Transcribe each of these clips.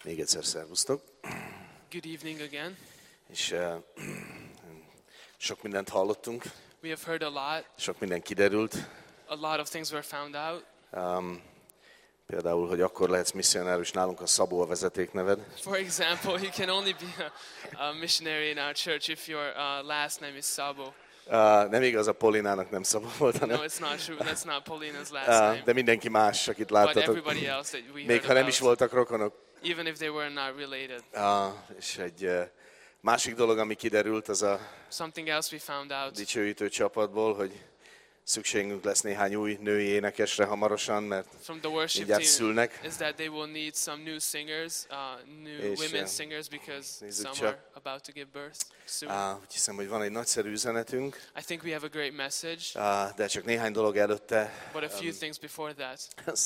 Még egyszer szervusztok. Good evening again. És sok mindent hallottunk, We have heard a lot. sok minden kiderült. A lot of things were found out. Például, hogy akkor lehetsz misszionárus, nálunk a Szabó a vezetékneved. For example, you can only be a missionary in our church if your last name is Sabo. Nem igaz, a Polinának nem Szabó volt, hanem... No, it's not true. That's not Paulina's last name. De mindenki más, akit But láttatok. everybody else that we Még heard ha nem is about, voltak rokonok. even if they were not related. És egy másik dolog, ami kiderült, az a Something else we found out dicsőítő csapatból, hogy szükségünk lesz néhány új női énekesre hamarosan, mert from the worship mindjárt team szülnek. is that they will need some new singers, new És, women singers, because nézzük some csak. are about to give birth soon. Úgy hiszem, hogy van egy nagyszerű üzenetünk, I think we have a great message, de csak néhány dolog előtte. but a few things before that.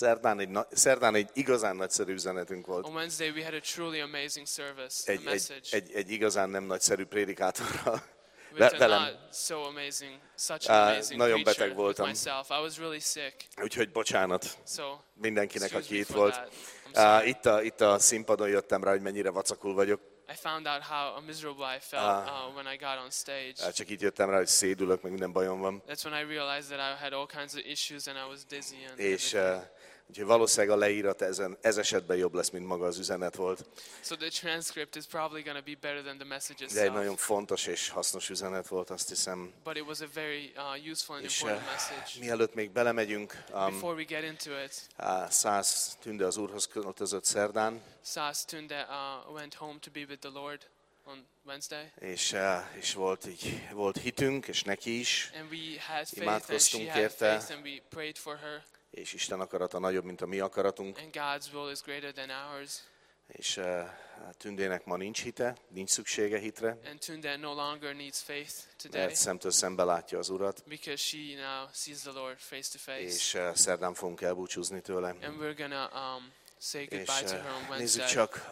Szerdán egy igazán nagyszerű üzenetünk volt. On Wednesday we had a truly amazing service, a message Egy igazán nem nagyszerű prédikátorral. with a velem. not so amazing, such an amazing nagyon beteg preacher with voltam. myself. I was really sick, Úgyhogy bocsánat so mindenkinek, excuse aki me itt for volt. that. I'm sorry. Itt a színpadon jöttem rá, hogy mennyire vacakul vagyok. I found out how miserable I felt when I got on stage. Csak így jöttem rá, hogy szédülök, meg minden bajom van. That's when I realized that I had all kinds of issues and I was dizzy and És everything. úgyhogy valószínűleg a leírat ez esetben jobb lesz, mint maga az üzenet volt. So the transcript is probably going to be better than the message De egy nagyon itself. fontos és hasznos üzenet volt, azt hiszem. But it was a very useful and És important message. mielőtt még belemegyünk, Before we get into it, 100 Tünde az Úrhoz költözött szerdán, Sas Tunde went home to be with the Lord on Wednesday. és volt hitünk, és neki is, And we had faith and imádkoztunk she had érte. faith and we prayed for her. és Isten akarata nagyobb, mint a mi akaratunk. And God's will is greater than ours. És Tündének ma nincs hite, nincs szüksége hitre, And Tunde no longer needs faith today mert szemtől szembe látja az Urat, because she now sees the Lord face to face. és szerdán fogunk elbúcsúzni tőle. And we're gonna say És goodbye to her on nézzük Wednesday. csak,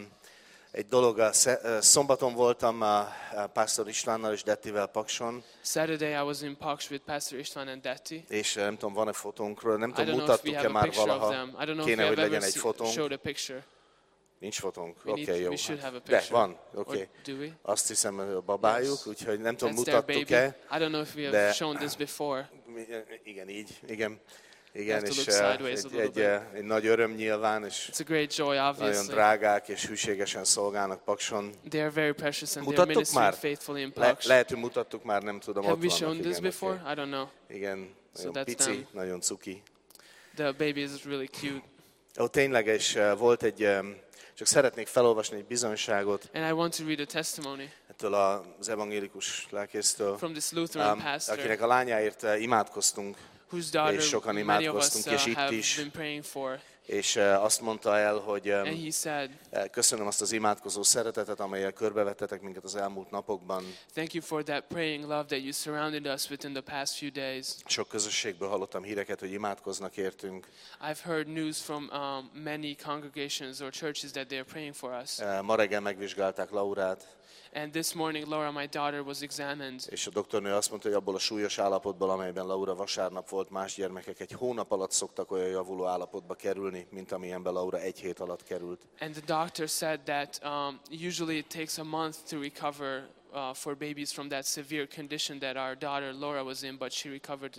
egy dolog, szombaton voltam Pásztor Istvánnal és Dettivel Pakson, Saturday I was in Paks with Pastor Istvan and Detti. és nem tudom, van-e fotónkról, nem I tudom, don't know if we mutattuk-e have a már picture of valaha, them. I don't know if kéne, we hogy have legyen ever egy fotónk. showed a picture. Nincs fotónk? We need- Oké, jó. we should have a De, picture. van, oké. Or do we? Azt hiszem, hogy a babájuk, Yes. úgyhogy nem tudom, That's their baby. mutattuk-e. I don't know if we have de- shown this before. Igen, így, igen. have Igen, to és look sideways a little egy nagy öröm nyilván, és It's a great joy, nagyon obviously. drágák és hűségesen szolgálnak Pakson. They are very precious and they are Mutattuk ministering már? faithfully in Paks. Lehet, hogy mutattuk már, nem tudom, Have ott we vannak. shown this igen, before? oké. I don't know. Igen, nagyon that's pici, them. nagyon cuki. The baby is really cute. Tényleg, és volt csak szeretnék felolvasni egy bizonyságot And I want to read a testimony ettől az evangélikus lelkésztől, from this Lutheran pastor akinek a lányáért imádkoztunk, whose daughter és sokan many of us imádkoztunk, és itt have is. been praying for. és azt mondta el, hogy And he said, köszönöm azt az imádkozó szeretetet, amelyel körbevettetek minket az elmúlt napokban. thank you for that praying love that you surrounded us with in the past few days. Sok közösségből hallottam híreket, hogy imádkoznak értünk. I've heard news from many congregations or churches that they are praying for us. Ma reggel megvizsgálták Laurát, And this morning, Laura, my daughter, was examined. és a doktornő azt mondta, hogy abból a súlyos állapotból, amelyben Laura vasárnap volt, más gyermekek egy hónap alatt szoktak olyan javuló állapotba kerülni, mint amilyenben Laura egy hét alatt került. And the doctor said that usually it takes a month to recover for babies from that severe condition that our daughter Laura was in, but she recovered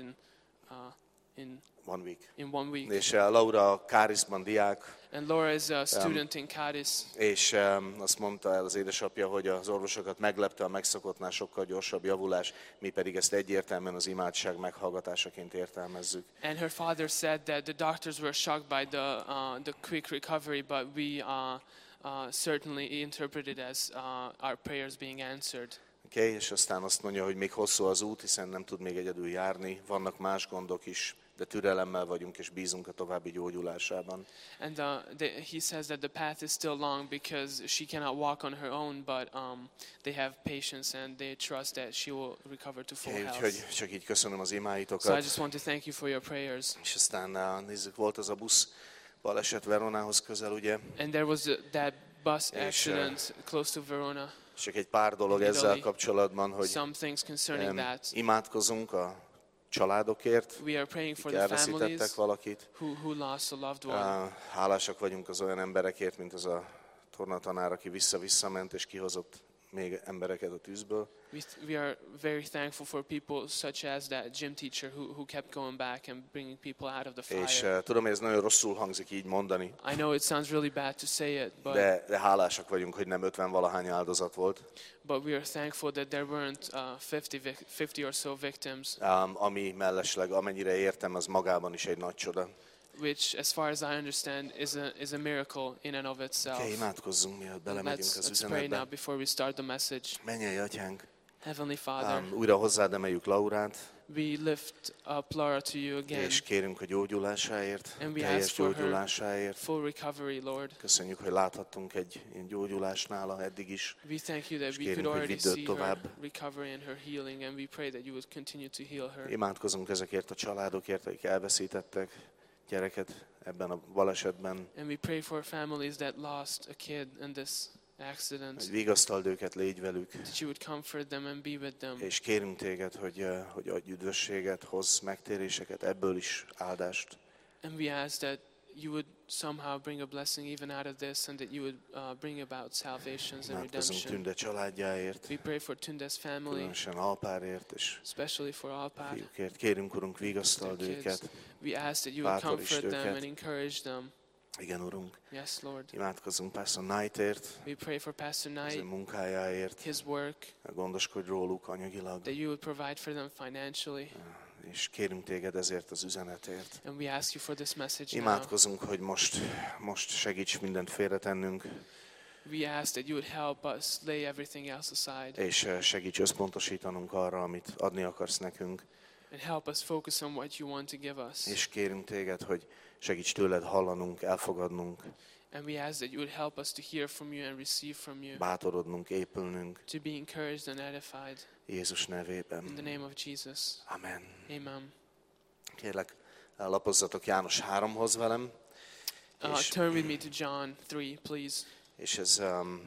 in 1 week. in 1 week. És Laura Káriszban diák, And Laura is a student in Cadiz. és azt mondta el az édesapja, hogy az orvosokat meglepte a megszokottnál sokkal gyorsabb javulás, mi pedig ezt egyértelműen az imádság meghallgatásaként értelmezzük. And her father said that the doctors were shocked by the quick recovery, but we certainly interpret it as our prayers being answered. Okay, és aztán azt mondja, hogy még hosszú az út, hiszen nem tud még egyedül járni, vannak más gondok is, de türelemmel vagyunk, és bízunk a további gyógyulásában. And he says that the path is still long because she cannot walk on her own, but they have patience and they trust that she will recover to full Okay, health. úgyhogy csak így köszönöm az So I imáitokat. just want to thank you for your prayers. És aztán nézzük, volt az a busz baleset Veronához közel, ugye? And there was that bus accident close to Verona. Csak egy pár dolog In ezzel Italy. kapcsolatban, hogy Some things concerning that. imádkozunk a családokért, We are praying for akik the families elveszítettek valakit. who lost a loved one. Hálásak vagyunk az olyan emberekért, mint az a tornatanár, aki visszament és kihozott még embereket a tűzből. We are very thankful for people such as that gym teacher who kept going back and bringing people out of the fire. És tudom, hogy ez nagyon rosszul hangzik így mondani, I know it sounds really bad to say it, de hálásak vagyunk, hogy nem 50-valahány áldozat volt. but we are thankful that there weren't 50 or so victims, Ami mellesleg, amennyire értem, az magában is egy nagy csoda. which, as far as I understand, is a miracle in and of itself. Okay, imádkozzunk, mielőtt belemegyünk az Let's pray now üzenetbe. before we start the message. Mennyei Atyánk, Heavenly Father, újra hozzád emeljük Laurát, we lift up Laura to you again, és kérünk a gyógyulásáért, And we teljes ask for her gyógyulásáért. full recovery, Lord. Köszönjük, hogy láthattunk egy ilyen gyógyulást nála eddig is. We thank you that És we could kérünk, hogy already vidd őt see tovább. her recovery and her healing, and we pray that you would continue to heal her. Imádkozunk ezekért a családokért, akik elveszítettek gyereket ebben a balesetben. And we pray for families that lost a kid in this accident, Hogy vigasztald őket, légy velük. that you would comfort them and be with them. És kérünk téged, hogy adj üdvösséget, hozz megtéréseket, ebből is áldást. And we ask that you would somehow bring a blessing even out of this, and that you would bring about salvations and Imádkozunk redemption. Tünde családjáért, We pray for Tunde's family, különösen Alpárért és especially for Alpad, fiúkért. Kérünk, Urunk, their vigasztald kids. őket. We ask that you would Bátorítsd comfort them őket. and encourage them. Igen, Urunk. Yes, Lord. Imádkozunk Pastor Knightért, We pray for Pastor az ő Knight, munkájáért. his work, Gondoskodj róluk anyagilag. that you would provide for them financially. És kérünk téged ezért az üzenetért. And we ask you for this message now. Imádkozunk, hogy most segíts mindent félretennünk, We ask that you would help us lay everything else aside és segíts összpontosítanunk arra, amit adni akarsz nekünk. and help us focus on what you want to give us. És kérünk téged, hogy segíts tőled hallanunk, elfogadnunk, And we ask that you would help us to hear from you and receive from you, bátorodnunk, épülnünk. to be encouraged and edified. Jézus In the nevében. name of Jesus. Amen. Amen. Kérlek, lapozzatok János 3-hoz velem, és, Turn with me to John 3, please. és ez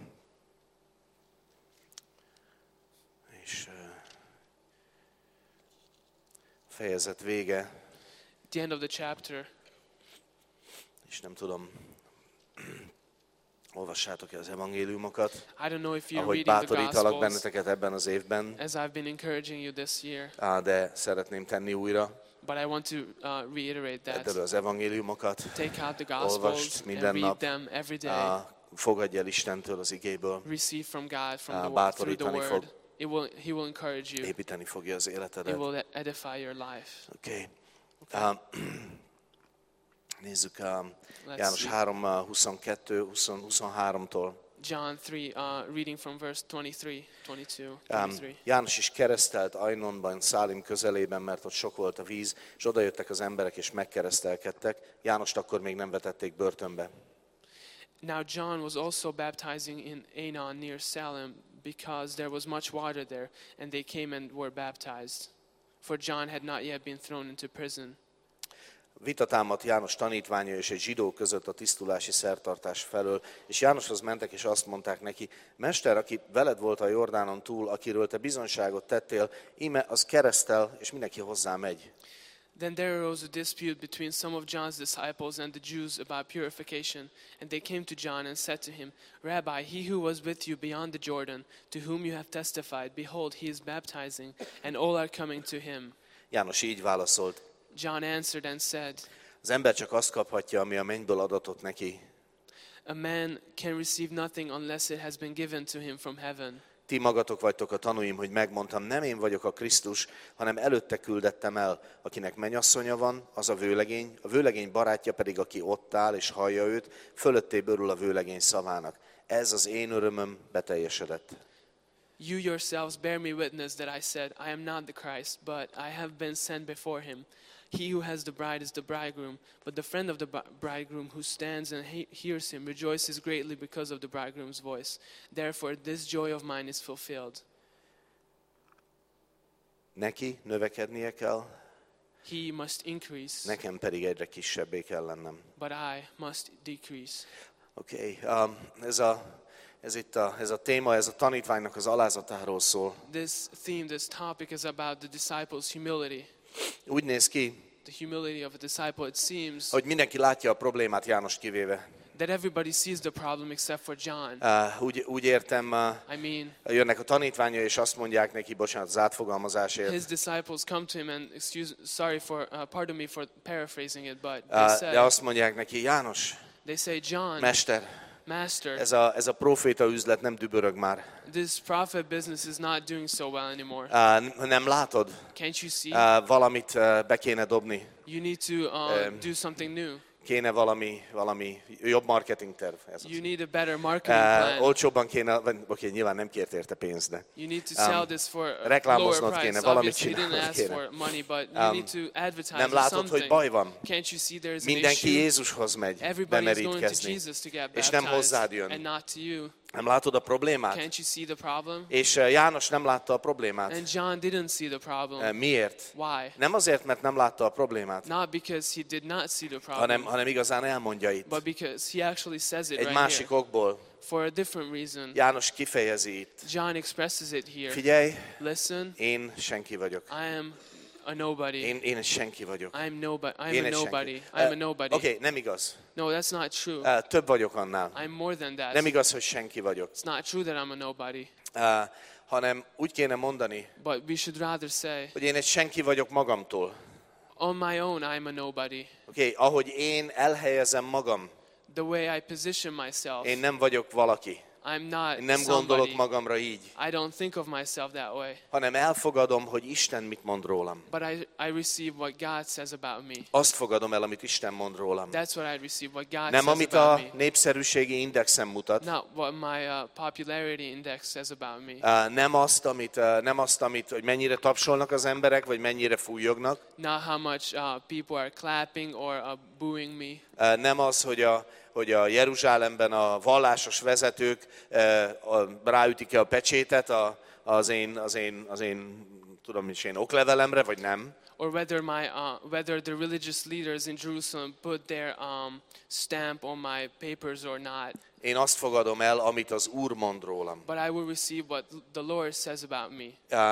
fejezet vége, The end of the chapter. és nem tudom, olvassátok-e az evangéliumokat, I don't know if you're ahogy reading the bátorítalak Gospels, benneteket ebben az évben, as I've been encouraging you this year, de szeretném tenni újra. but I want to reiterate Edd elő that. az evangéliumokat, Take out the olvasd Gospels and minden read nap, them every day. fogadj el Istentől az igéből, Receive from God, from through the bátorítani Word. fog. He will encourage you. építeni fogja az He életedet. will edify your life. Oké. Nézzük Let's János see. 3, 22, 23-tól. John 3, reading from verse 23. János is keresztelt Ajnonban, Szálim közelében, mert ott sok volt a víz, és odajöttek az emberek, és megkeresztelkedtek. Jánost akkor még nem vetették börtönbe. Now John was also baptizing in Aenon near Salem, because there was much water there, and they came and were baptized. For John had not yet been thrown into prison. Vita támadt János tanítványa és egy zsidó között a tisztulási szertartás felől, és Jánoshoz mentek, és azt mondták neki: Mester, aki veled volt a Jordánon túl, akiről te bizonyságot tettél, íme az keresztel, és mindenki hozzá megy. Then there arose a dispute between some of John's disciples and the Jews about purification. And they came to John and said to him, Rabbi, he who was with you beyond the Jordan, to whom you have testified, behold, he is baptizing, and all are coming to him. János így válaszolt: John answered and said, Az ember csak azt kaphatja, ami a mennyből adatott neki. A man can receive nothing unless it has been given to him from heaven. Ti magatok vagytok a tanúim, hogy megmondtam, nem én vagyok a Krisztus, hanem előtte küldettem el, akinek mennyasszonya van, az a vőlegény barátja pedig, aki ott áll és hallja őt, fölöttébb örül a vőlegény szavának. Ez az én örömöm beteljesedett. You yourselves bear me witness that I said, I am not the Christ, but I have been sent before him. He who has the bride is the bridegroom, but the friend of the bridegroom who stands and hears him rejoices greatly because of the bridegroom's voice. Therefore this joy of mine is fulfilled. Neki növekednie kell, He must increase, nekem pedig egyre kisebbé kell lennem. but I must decrease. Oké, ez a téma, ez a tanítványnak az alázatáról szól. This theme, this topic is about the disciples' humility. Úgy néz ki, The humility of a disciple, it seems hogy mindenki látja a problémát, János kivéve. That everybody sees the problem except for John. Úgy értem, I mean, jönnek a tanítványai, és azt mondják neki, bocsánat az átfogalmazásért, his disciples come to him and pardon me for paraphrasing it, but de azt mondják neki, János, they say, John, Mester, Master, ez a proféta üzlet nem dübörög már. this prophet business is not doing so well anymore. Nem látod? Can't you see? Valamit be kéne dobni. You need to do something new. Kéne valami jobb marketing terv. You need a better marketing plan. Olcsóbban kéne, oké, nyilván nem kért érte pénzt, de You need to sell this for a lower reklámoznod price. kéne, valamit Obviously, you didn't csinálnod ask kéne. for money, but you need to advertise Nem or látod, hogy something. baj van? Can't you see there's an Mindenki issue? Jézushoz megy Everybody is going to bemerítkezni, Jesus to get és nem hozzád baptized, jön. and not to you. Nem látod a problémát? Can't you see the problem? És János nem látta a problémát. And John didn't see the problem. Miért? Why? Nem azért, mert nem látta a problémát, Not because he did not see the problem, hanem igazán elmondja itt. but because he actually says it Egy right másik here. okból. For a different reason. János kifejezi itt. John expresses it here. Figyelj, Listen, én senki vagyok. I am a nobody. Én egy senki vagyok. I'm nobody. I'm Én a egy nobody. senki. I'm a nobody. Oké, nem igaz. No, that's not true. Több vagyok annál. I'm more than that. Nem igaz, hogy senki vagyok. It's not true that I'm a nobody. Hanem úgy kéne mondani, But we should rather say, hogy én egy senki vagyok magamtól. on my own, I'm a nobody. Oké, ahogy én elhelyezem magam, The way I position myself, én nem vagyok valaki. I'm not Én nem gondolok somebody. magamra így, I don't think of myself that way. hanem elfogadom, hogy Isten mit mond rólam. But I receive what God says about me. Azt fogadom el, amit Isten mond rólam. That's what I receive, what God Nem says amit about a me. népszerűségi indexem mutat. Not what my popularity index says about me. Nem azt, amit, hogy mennyire tapsolnak az emberek, vagy mennyire fújognak. Not how much people are clapping or booing me. Nem az, hogy a Jeruzsálemben a vallásos vezetők ráütik-e a pecsétet az én tudom is én oklevelemre, vagy nem. Or whether the religious leaders in Jerusalem put their stamp on my papers or not. Én azt fogadom el, amit az Úr mond rólam. But I will receive what the Lord says about me.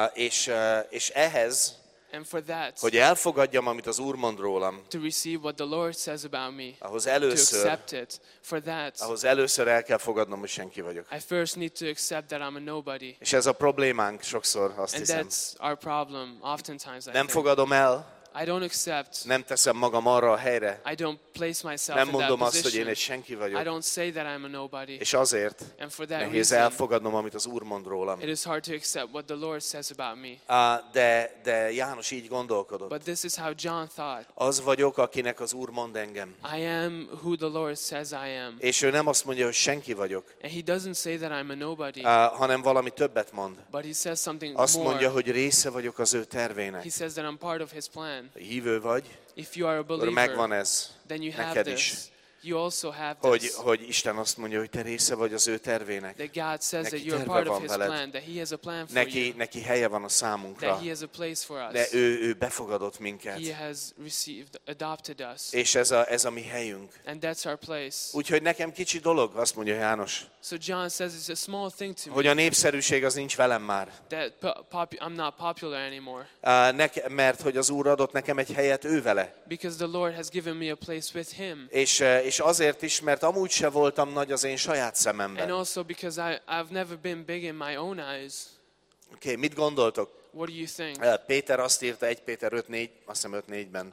És ehhez, And for that, hogy elfogadjam, amit az Úr mond rólam, to receive what the Lord says about me, ahhoz to először accept it, for that, el kell fogadnom, hogy senki vagyok. I first need to accept that I'm a nobody. És ez a problémánk sokszor, azt And hiszem. that's our problem oftentimes, I Nem think. fogadom el, I don't accept, nem teszem magam arra a helyre, I don't place myself nem in that mondom azt, hogy én position. egy senki I vagyok. don't say that I'm a nobody. És azért And for that nehéz reason, elfogadnom, amit az Úr mond rólam. it is hard to accept what the Lord says about me. De János így gondolkodott. But this is how John thought. Az vagyok, akinek az Úr mond engem. I am who the Lord says I am. És ő nem azt mondja, hogy senki vagyok, And he doesn't say that I'm a nobody, hanem valami többet mond. but he says something Azt more. mondja, hogy része vagyok az ő tervének. He says that I'm part of his plan. Hívő vagy, If you are a akkor megvan believer, ez then you have neked is. this. You also have this. Hogy Isten azt mondja, hogy te része vagy az ő tervének. That God says that Neki you're terve part of van his veled. plan, that he has a plan for you, Neki helye van a számunkra. that he has a place for De us. ő befogadott minket. He has adopted us. És ez a mi helyünk. And that's our place. Úgyhogy nekem kicsi dolog, azt mondja János, So John says it's a small thing to hogy me a népszerűség az nincs velem már. that I'm not popular anymore. Mert hogy az Úr adott nekem egy helyet ő vele. Because the Lord has given me a place with him. És azért is, mert amúgy se voltam nagy az én saját And szememben. also because I've never been big in my own eyes. Oké, mit gondoltok? What do you think? Péter azt írta 1 Péter 5:4, azt hiszem 5:4-ben,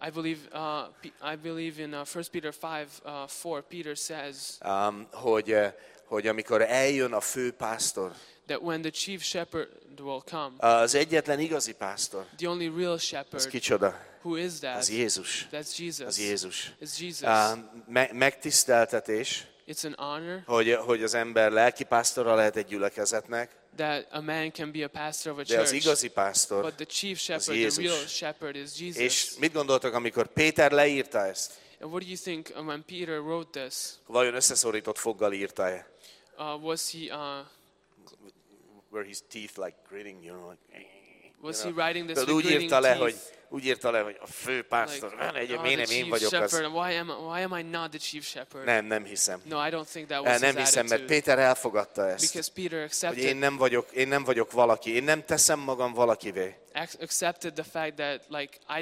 I believe in 1 Peter 5:4, Peter says hogy amikor eljön a fő pásztor, that when the chief shepherd will come, az egyetlen igazi pásztor, the only real az shepherd, kicsoda? who is that? Az Jézus. That's Jesus. Az Jézus. It's Jesus. Megtiszteltetés, It's an honor hogy az ember lelkipásztora lehet egy gyülekezetnek, that a man can be a pastor of a de az church. igazi pásztor, But the chief shepherd, the Jézus. real shepherd is Jesus. és mit gondoltak, amikor Péter leírta ezt? And what do you think when Peter wrote this? Vajon összeszorított foggal írta-e? Was he Where his teeth like gritting, you know, like... was he writing this Tehát with úgy gritting írta le, teeth? hogy a fő pásztor, the miért nem én chief vagyok az? shepherd. Why am I not the chief shepherd? Nem hiszem. No, I don't think that was Nem his hiszem, mert attitude. Péter elfogadta ezt. Because Peter Hogy accepted én nem vagyok valaki, én nem teszem magam valakivé. accepted the fact that like I don't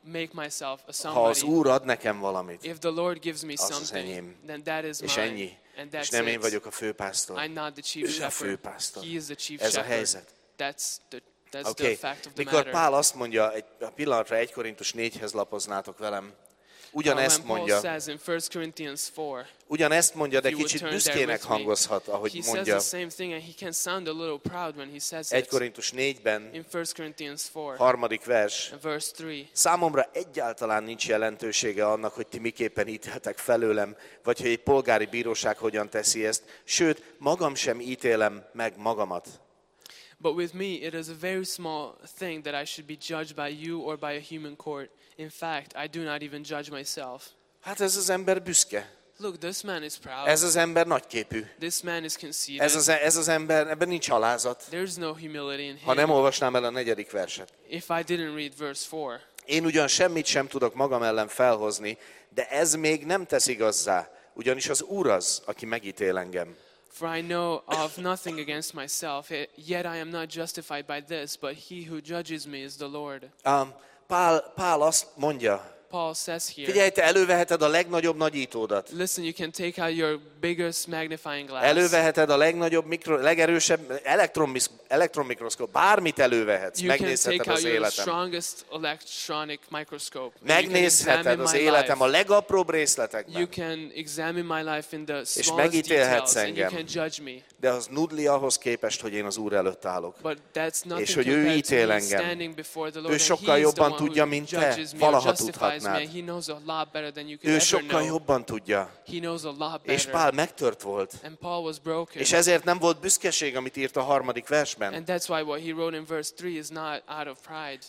make myself a Ha az somebody. Úr ad nekem valamit, If the Lord gives me az something, enyém. then that is és mine. ennyi. And És that's nem én it. vagyok a főpásztor. I'm not the chief Ő a shepherd. főpásztor. He is the chief Ez a shepherd. helyzet. That's the Oké. fact of the Mikor matter. Pál azt mondja, a pillanatra 1 Korintus 4-hez lapoznátok velem, ugyanezt When Paul mondja, says in 1 Corinthians 4, ugyanezt mondja, de If you would kicsit turn there büszkének with me, hangozhat, he ahogy says mondja. the same thing, and he can sound a little proud when he says 1 it. Korintus 4-ben, In 1 Corinthians 4, 3. vers, verse 3, számomra egyáltalán nincs jelentősége annak, hogy ti miképpen ítéltek felőlem, vagy hogy egy polgári bíróság hogyan teszi ezt, sőt, magam sem ítélem meg magamat. but with me it is a very small thing that I should be judged by you or by a human court. In fact, I do not even judge myself. Hát ez az ember büszke. Look, this man is proud. Ez az ember nagyképű. This man is conceited. Ez az ember, ebben nincs alázat. There's no humility in Ha nem him. olvasnám el a 4. verset. If I didn't read verse 4, Én ugyan semmit sem tudok magam ellen felhozni, de ez még nem tesz igazzá, ugyanis az Úr az, aki megítél engem. for I know of nothing against myself, yet I am not justified by this, but he who judges me is the Lord. Pál azt mondja, Paul says here, figyelj, te előveheted a legnagyobb nagyítódat. listen, you can take out your biggest magnifying glass. Előveheted a legnagyobb, legerősebb elektronmikroszkóp. Bármit elővehetsz, You can megnézheted take out az your életem. strongest electronic microscope. Megnézheted az életem a legapróbb You részletekben. can examine my life in the smallest megítélhetsz details, and you engem. can judge me. De az nudli ahhoz képest, hogy én az Úr előtt állok. But that's nothing És hogy ő compared to ítél me engem. standing before the Lord. Ő And sokkal he is the jobban one tudja, who mint te judges me or valaha justifies me, tudhatnád. and he knows a lot better than you could Ő ever sokkal know. jobban tudja. He knows a lot És better. Pál megtört volt. And Paul was broken. És ezért nem volt büszkeség, amit írt a 3. versben, And that's why what he wrote in verse 3 is not out of pride,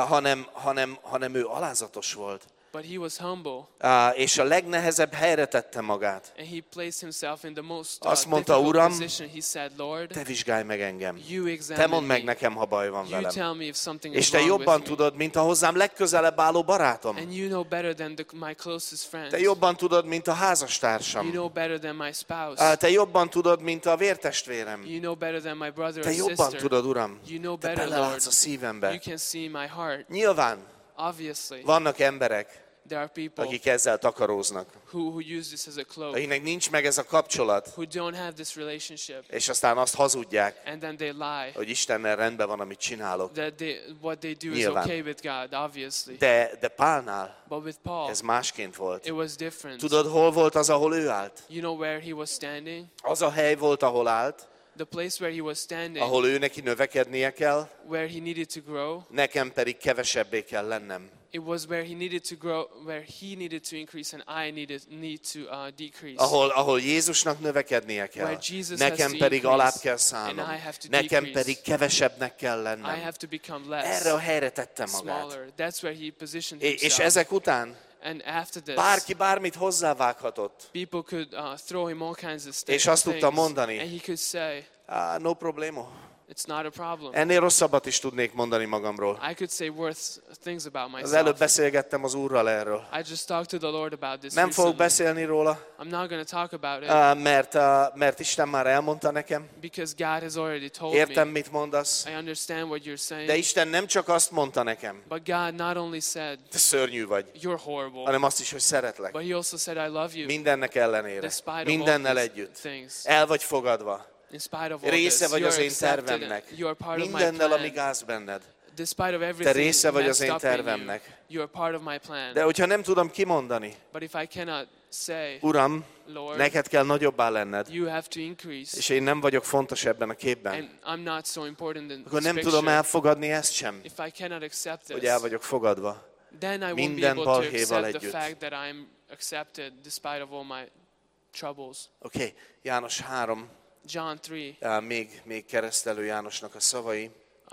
hanem ő alázatos volt. but he was humble. És a legnehezebb helyre tette magát. And he placed himself in the most Azt mondta, difficult Uram, position. He said, Lord, Te vizsgálj meg engem. you Te examine mondd meg me. nekem, ha baj van You velem. tell me if something És is te wrong jobban with me. tudod, mint a hozzám legközelebb álló barátom. And you know better than my closest friends. Te jobban tudod, mint a You házastársam. know better than my spouse. Te jobban tudod, mint a vértestvérem. You know better than my brother Te or jobban sister. tudod, Uram. You know Te better, belelátsz Lord. a szívembe. You can see my heart. Nyilván Obviously, vannak emberek, there are people akik ezzel takaróznak, who use this as a cloak, akiknek nincs meg ez a kapcsolat, who don't have this relationship, és aztán azt hazudják, and then they lie. hogy Istennel rendben van, amit csinálok. That what they do is Nyilván. okay with God, obviously. De Pálnál But with Paul, ez másként volt. it was different. Tudod, hol volt az, ahol ő állt? You know where he was standing? Az a hely volt, ahol állt, The place where he was standing, ahol ő neki növekednie kell, where he needed to grow. nekem pedig kevesebbé kell lennem. It was where he needed to grow, where he needed to increase, and I need to decrease. Ahol Jézusnak növekednie kell, Where Jesus nekem has to pedig increase, alább kell szállnom, and I have to nekem decrease. pedig kevesebbnek kell I lennem. have to become less, Erre a helyre tette magát. smaller. That's where he positioned És himself. ezek után And after this, bárki bármit hozzávághatott. people could throw him all kinds of És azt tudta things, mondani. and he could say, No problemo. it's not a problem. Ennél rosszabbat is tudnék mondani magamról. I could say worse things about Az előbb myself. beszélgettem az Úrral erről. I just talked to the Lord about this Nem fogok recently. beszélni róla, I'm not going to talk about it mert Isten már elmondta nekem. because God has already told Értem, me. mit mondasz. I understand what you're saying. De Isten nem csak azt mondta nekem, But God not only said, te szörnyű vagy, you're horrible, hanem azt is, hogy szeretlek. but he also said, I love you. Mindennek ellenére. Despite of Mindennel all együtt. these things. El vagy fogadva. In spite of all Része this, vagy you're az én accepted. tervemnek. You're part of my Mindennel, ami plan. gáz benned. Despite of Te everything része vagy az messed én up in you, tervemnek. you're part of my plan. De hogyha nem tudom kimondani, But if I cannot say, Uram, Lord, neked kell nagyobbá lenned, you have to increase, és én nem vagyok fontos ebben a képben, and I'm not so important in akkor this nem tudom picture, elfogadni ezt sem, if I cannot accept hogy this, el vagyok fogadva. then I won't be minden able to balhéval accept the együtt. fact that I'm accepted despite of all my troubles. Oké, János 3, John 3, még keresztelő Jánosnak a szavai,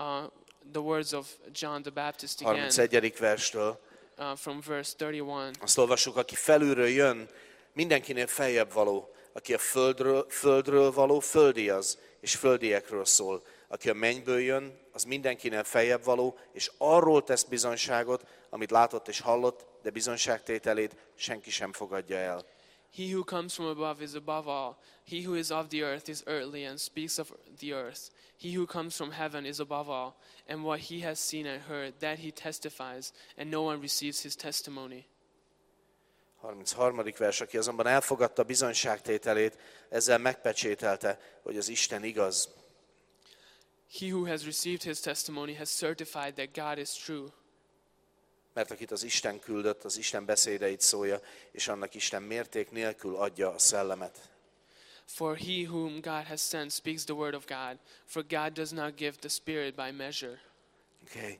the words of John the Baptist again, 31. verstől. from verse 31. Azt olvassuk, aki felülről jön, mindenkinél feljebb való. Aki a földről való, földi az, és földiekről szól. Aki a mennyből jön, az mindenkinél feljebb való, és arról tesz bizonyságot, amit látott és hallott, de bizonyságtételét senki sem fogadja el. He who comes from above is above all. He who is of the earth is earthly and speaks of the earth. He who comes from heaven is above all, and what he has seen and heard, that he testifies, and no one receives his testimony. 33. vers, aki azonban elfogadta bizonyságtételét, ezzel megpecsételte, hogy az Isten igaz. He who has received his testimony has certified that God is true. Mert akit az Isten küldött, az Isten beszédeit szólja, és annak Isten mérték nélkül adja a szellemet. For he whom God has sent speaks the word of God, for God does not give the Spirit by measure. Okay.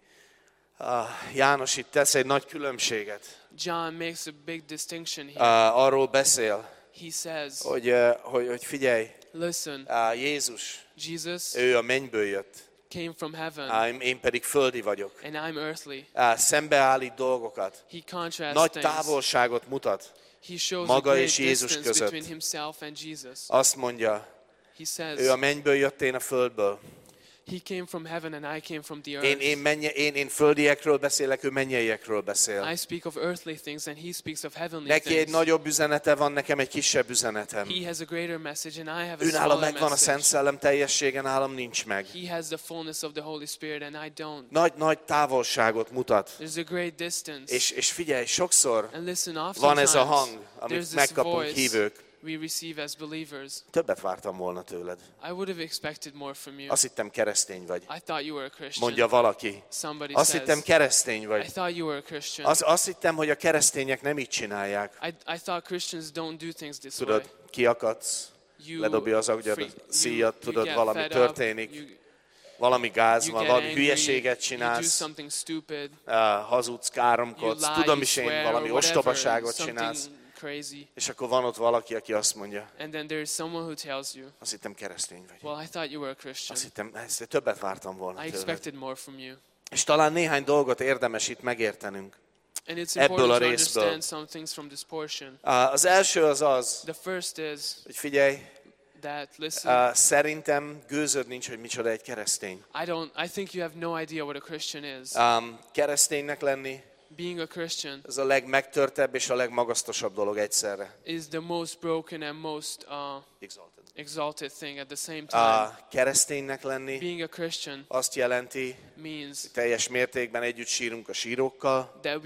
János itt tesz egy nagy különbséget. John makes a big distinction here. Arról beszél, He says, hogy figyelj, listen, Jézus, Jesus ő a mennyből jött, came from heaven, én pedig földi vagyok. and I'm earthly. Szembeállít dolgokat, He contrasts nagy things. távolságot mutat He shows maga a great és Jézus distance között. between himself and Jesus. Azt mondja, He says, ő a mennyből jött, én a földből. he came from heaven and I came from the earth. Én földiekről beszélek, ő mennyeiekről beszél. I speak of earthly things and he speaks of heavenly Neki egy things. nagyobb üzenete van, nekem egy kisebb üzenetem. He has a greater message and I have a Őnála smaller megvan a Szent message. Szellem teljessége, nálam nincs meg. He has the fullness of the Holy Spirit and I don't. Nagy távolságot mutat. There's a great distance. És figyelj, sokszor And listen, van ez a oftentimes hang, there's amit this megkapunk voice hívők. we receive as believers. Többet vártam volna tőled. I would have expected more from you. Azt hittem keresztény vagy. I thought you were a Christian. Mondja valaki. Somebody Azt says, hittem keresztény I vagy. thought you were a Christian. Azt hittem, hogy a keresztények nem így csinálják. I thought Christians don't do things this way. Tudod, kiakadsz, ledobja az agyad, szíjat, tudod, valami történik, valami gáz van, valami hülyeséget you do csinálsz, something stupid, hazudsz, you káromkodsz, lie, tudom you is én, swear, valami or whatever, ostobaságot csinálsz, something crazy. és akkor van ott valaki, aki azt mondja, And then there is someone who tells you, azt hittem keresztény vagy. well, I thought you were a Christian. Azt hittem, ezt többet vártam volna I tőled. expected more from you. És talán néhány dolgot érdemes itt megértenünk. And it's Ebből important a to részből. understand some things from this portion. Az első az, The first is hogy figyelj, that, listen, szerintem gőzöd nincs, hogy micsoda egy keresztény. I think you have no idea what a Christian is. Kereszténynek lenni, Being a Christian ez a legmegtörtebb és a legmagasztosabb dolog egyszerre. is the most broken and most Exalted. exalted thing at the same time. Kereszténynek lenni Being a Christian azt jelenti, means teljes mértékben együtt sírunk a sírókkal, that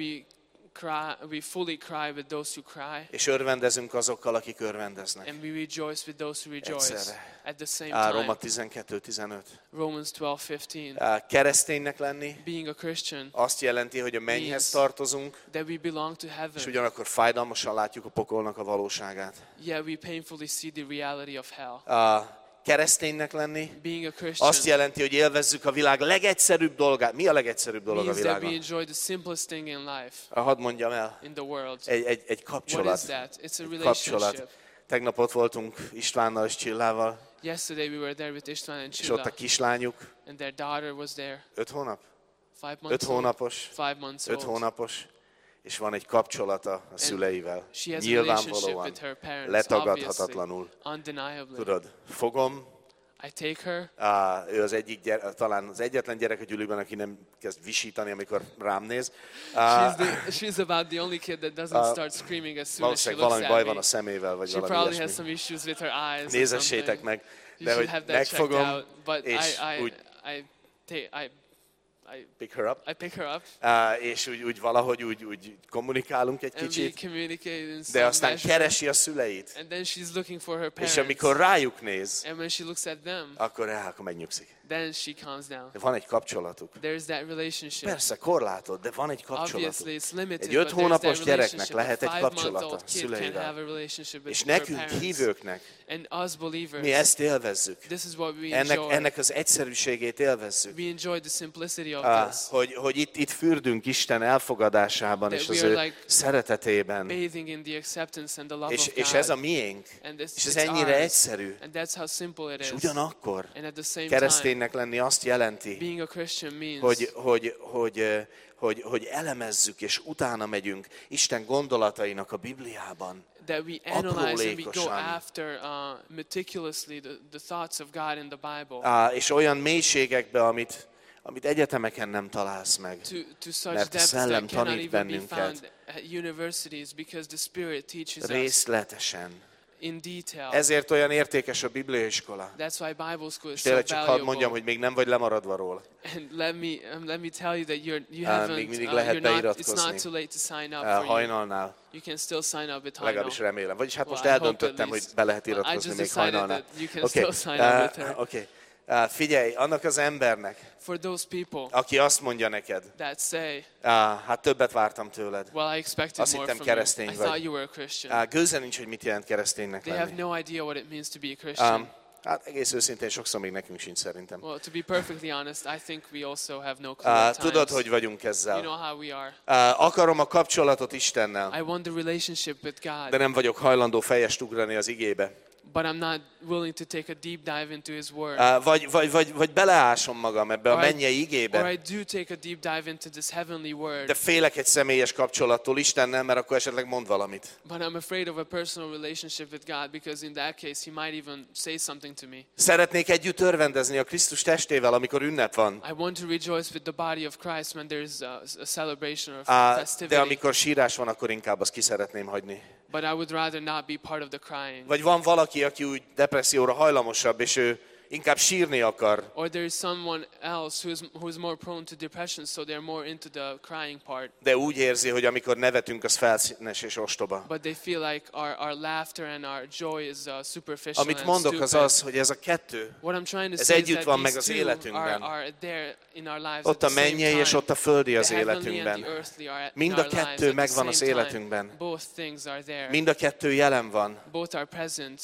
we fully cry with those who cry, és örvendezünk azokkal, akik örvendeznek. and we rejoice with those who rejoice Egyszerre. at the same Róma time. 12:15. Romans 12:15. Kereszténynek lenni Being a Christian, azt jelenti, hogy a mennyhez means tartozunk, that we belong to és heaven, ugyanakkor fájdalmasan látjuk a pokolnak a valóságát. yet we painfully see the reality of hell. Kereszténynek lenni Being a Christian azt jelenti, hogy élvezzük a világ legegyszerűbb dolgát. Mi a legegyszerűbb dolog a means that we világon? enjoy the simplest thing in life, Hadd mondjam el, in the world. egy What is kapcsolat. that? It's a Egy relationship. kapcsolat. Tegnap ott voltunk Istvánnal és Csillával, Yesterday we were there with István and és ott a Csilla, kislányuk, and their daughter was there, 5 hónap? 5 5 months old. hónapos, 5 months 5 old. hónapos, és van egy kapcsolata a szüleivel. She has a relationship Nyilvánvalóan, with her parents, letagadhatatlanul. obviously, undeniably. Tudod, fogom, I take her. ő az egyik talán az egyetlen gyerek a gyűlőben, aki nem kezd visítani, amikor rám néz. She's about the only kid that doesn't start screaming as soon as she Valószínűleg looks valami at baj me. van a szemével, vagy She valami probably has ilyesmi. some issues with her eyes or Nézessétek something. meg, You de should hogy have that checked megfogom, out. But és úgy I pick her up, pick her up és úgy valahogy úgy kommunikálunk egy and we kicsit, communicate in de some aztán measure. keresi a szüleit. And then she's looking for her És parents. amikor rájuk néz, And when she looks at them, akkor megnyugszik. then she calms down. De van egy kapcsolatuk. There's that relationship. Persze, korlátot, de van egy Obviously, kapcsolatuk. it's limited, Egy 5 but there's hónapos that gyereknek relationship. lehet A egy kapcsolata 5-month-old kid can szüleivel. have a relationship with És her nekünk, parents. hívőknek, And us believers, mi ezt élvezzük. this is what we enjoy. Ennek az egyszerűségét élvezzük. We enjoy the simplicity of this. Hogy itt fürdünk Isten elfogadásában That és we az are ő like szeretetében. Bathing in the acceptance and the love of És ez a God. miénk. And this, És ez it's ennyire ours. egyszerű. And that's how simple it És is. ugyanakkor And at the same time, kereszténynek lenni azt jelenti, being a Christian means hogy elemezzük és utána megyünk Isten gondolatainak a Bibliában. that we analyze and we go Aprólékosan. after meticulously the thoughts of God in the Bible. És olyan mélységekbe, amit egyetemeken nem találsz meg. to such Mert a depths szellem that cannot tanít even be bennünket. found at universities, because the Spirit teaches us Részletesen. in detail. Ezért olyan értékes a bibliaiskola. That's why Bible school is És so tényleg csak hadd mondjam, valuable. hogy még nem vagy lemaradva róla. And let me tell you that you még haven't, mindig lehet it's not beiratkozni. too late to sign up for you. Hajnalnál, You can still sign up with Hajnal. legalábbis remélem. Vagyis hát Well, most I hope eldöntöttem, at hogy least. be lehet Well, I iratkozni just még decided hajnalnál. that you can still sign up with her. Oké. Figyelj, annak az embernek, For those people aki azt mondja neked, that say, hát többet vártam tőled. well, I expected Azt more hittem, from you. keresztény I vagy. thought you were a Christian. Gőze nincs, hogy mit jelent kereszténynek They have lenni. no idea what it means to be a Christian. Hát egész őszintén sokszor még nekünk sincs szerintem. Well, to be perfectly honest, I think we also have no clue at Tudod, times. hogy vagyunk You ezzel. know how we are. Akarom a kapcsolatot Istennel, I want the relationship with de God, nem vagyok hajlandó fejest ugrani az igébe. but I'm not willing to take a deep dive into His Word. Vagy beleásom magam ebbe a Or I- mennyei Or igébe, I do take a deep dive into this heavenly de Word, félek egy személyes kapcsolattól Istennel, mert akkor esetleg mond valamit. but I'm afraid of a personal relationship with God, because in that case He might even say something to me. Szeretnék együtt örvendezni a Krisztus testével, amikor ünnep van, I want to rejoice with the body of Christ when there's a celebration or de festivity, amikor sírás van, akkor inkább azt ki szeretném hagyni. but I would rather not be part of the crying. Vagy van valaki, aki úgy depresszióra hajlamosabb, és ő inkább sírni akar. Or there is someone else who's more prone to depression, so they're more into the crying part. De úgy érzi, hogy amikor nevetünk, az felszínes és ostoba. But they feel like our laughter and our joy is superficial Amit and mondok, stupid. az az, hogy ez a kettő, What I'm trying to ez say is együtt that van meg these az two életünkben. are there in our lives ott at a the same mennyei time. és ott a földi az The heavenly and the életünkben. earthly are in Mind a our lives kettő at the megvan az same time. életünkben. Both things are there. Mind a kettő jelen van. Both are present.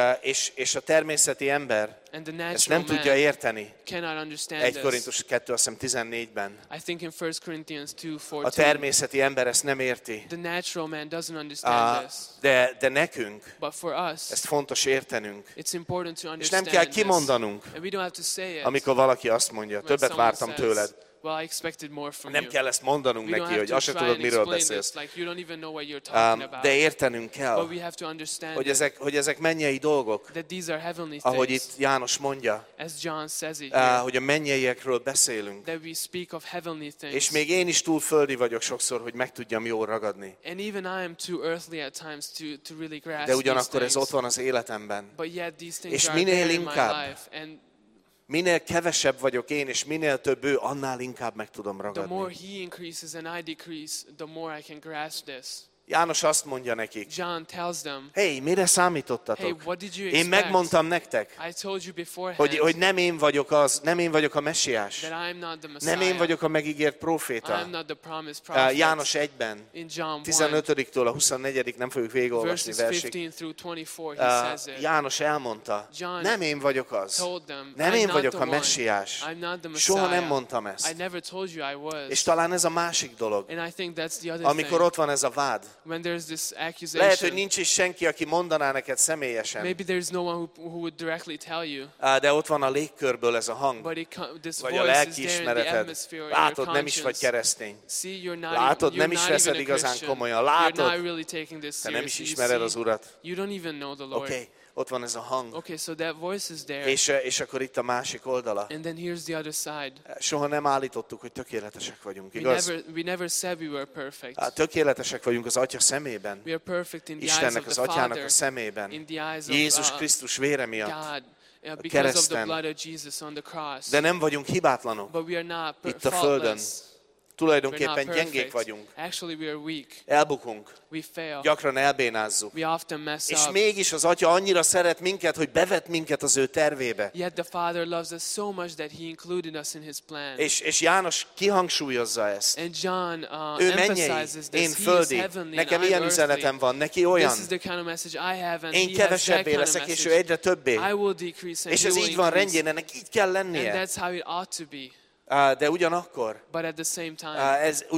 És a természeti ember And the ezt natural nem tudja man érteni. cannot understand 1 this. Korintus 2, azt hiszem 14-ben. I think in 1 Corinthians A 2:14, természeti ember ezt nem érti. the natural man doesn't understand this. De nekünk But for us, ezt fontos értenünk. it's important to És understand nem kell this. kimondanunk, And we don't have to say it. amikor valaki azt mondja, when többet someone vártam says, tőled. well, I expected more from Nem you. kell ezt mondanunk We don't neki, have hogy to azt se try tudod, and miről explain beszélsz. this, like you don't even know what you're talking about. De értenünk But kell, we have to understand hogy ezek mennyei dolgok, that these are heavenly ahogy things, itt János mondja, as John says it here, hogy a mennyeiekről beszélünk. that we speak of heavenly things. És még én is túl földi vagyok sokszor, hogy meg tudjam jól ragadni. And even I am too earthly at times to really grasp De ugyanakkor these ez things. ott van az életemben. But yet these És things are minél there in my inkább life. And Minél kevesebb vagyok én, és minél több ő, annál inkább meg tudom the more ragadni. he increases and I decrease, the more I can grasp this. János azt mondja nekik, John tells them, hey, mire hey, számítottatok? what did you Én expect? megmondtam nektek, I told you beforehand hogy nem én vagyok nem én vagyok a messiás. that I'm not the Messiah. Nem én vagyok a megígért I'm próféta. not the promised prophet. János 1-ben, In John 1, 15-től a 24 nem fogjuk végigolvasni verses versig. 15 through 24, he says it. János elmondta, John nem én vagyok az. Told them, Nem I'm én not vagyok the a one. messiás. I'm not the Soha nem Messiah. mondtam I ezt. never told you I was. És talán ez a másik dolog, And I think that's the other amikor thing. ott van ez a vád. When there's this accusation, Lehet, hogy nincs is senki, aki mondaná neked személyesen, maybe there's no one who would directly tell you, de ott van a légkörből ez a hang, but this vagy a voice is there in the lelkiismereted. atmosphere, in your Látod, nem is vagy conscience. keresztény. See, you're not, Látod, you're nem is not veszed even a igazán Christian. komolyan. You're Látod, not really taking this te nem is seriously. ismered You az see, Urat. you don't even know the Lord. Oké, ott van ez a hang. Okay, so that voice is there. És akkor itt a másik oldala. And then here's the other side. Soha nem állítottuk, hogy tökéletesek vagyunk, igaz? We never said we were perfect. Tökéletesek vagyunk az Atya szemében. We are perfect in the eyes Istennek of az the Atyának Father, a szemében. in the eyes Jézus of Krisztus vére miatt. God, because of the kereszten. blood of Jesus on the cross. De nem vagyunk hibátlanok. But we are not Itt a földön. faultless. We're Tulajdonképpen not gyengék perfect. vagyunk. Actually, we are weak. Elbukunk. We fail. Gyakran elbénázzuk. We often mess És up. mégis az Atya annyira szeret minket, hogy bevet minket az ő tervébe. Yet the Father loves us so much that He included us in His plan. És János kihangsúlyozza ezt. And John Ő mennyei, emphasizes this. én He is földi. heavenly Nekem and I'm ilyen earthly. üzenetem van, neki olyan. This is the kind of message I have, and Én He has that kevesebbé kind of leszek, és ő message. egyre többé. I will decrease and És He ez will így van increase. rendjén, ennek így kell And lennie. that's how it ought to be. De ugyanakkor, But at the same time,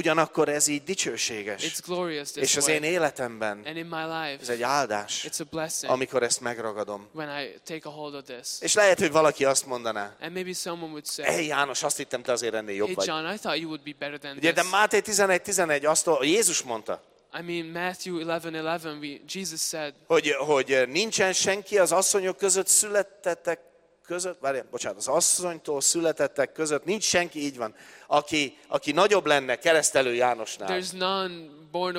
ez így dicsőséges. it's glorious És this az én way. életemben And in my ez life, egy áldás, it's a blessing amikor ezt megragadom. when I take a hold of this. És lehet, hogy valaki azt mondaná, And maybe someone would say, hey János, azt hittem, te azért ennél jobb hey vagy. John, I thought you would be better than Ugye, de this. Máté 11:11 azt Jézus mondta, I mean, Matthew 11:11, Jesus said, hogy nincsen senki az asszonyok között születtetek között, az asszonytól születettek között nincs senki, így van, aki nagyobb lenne Keresztelő Jánosnál. There's none born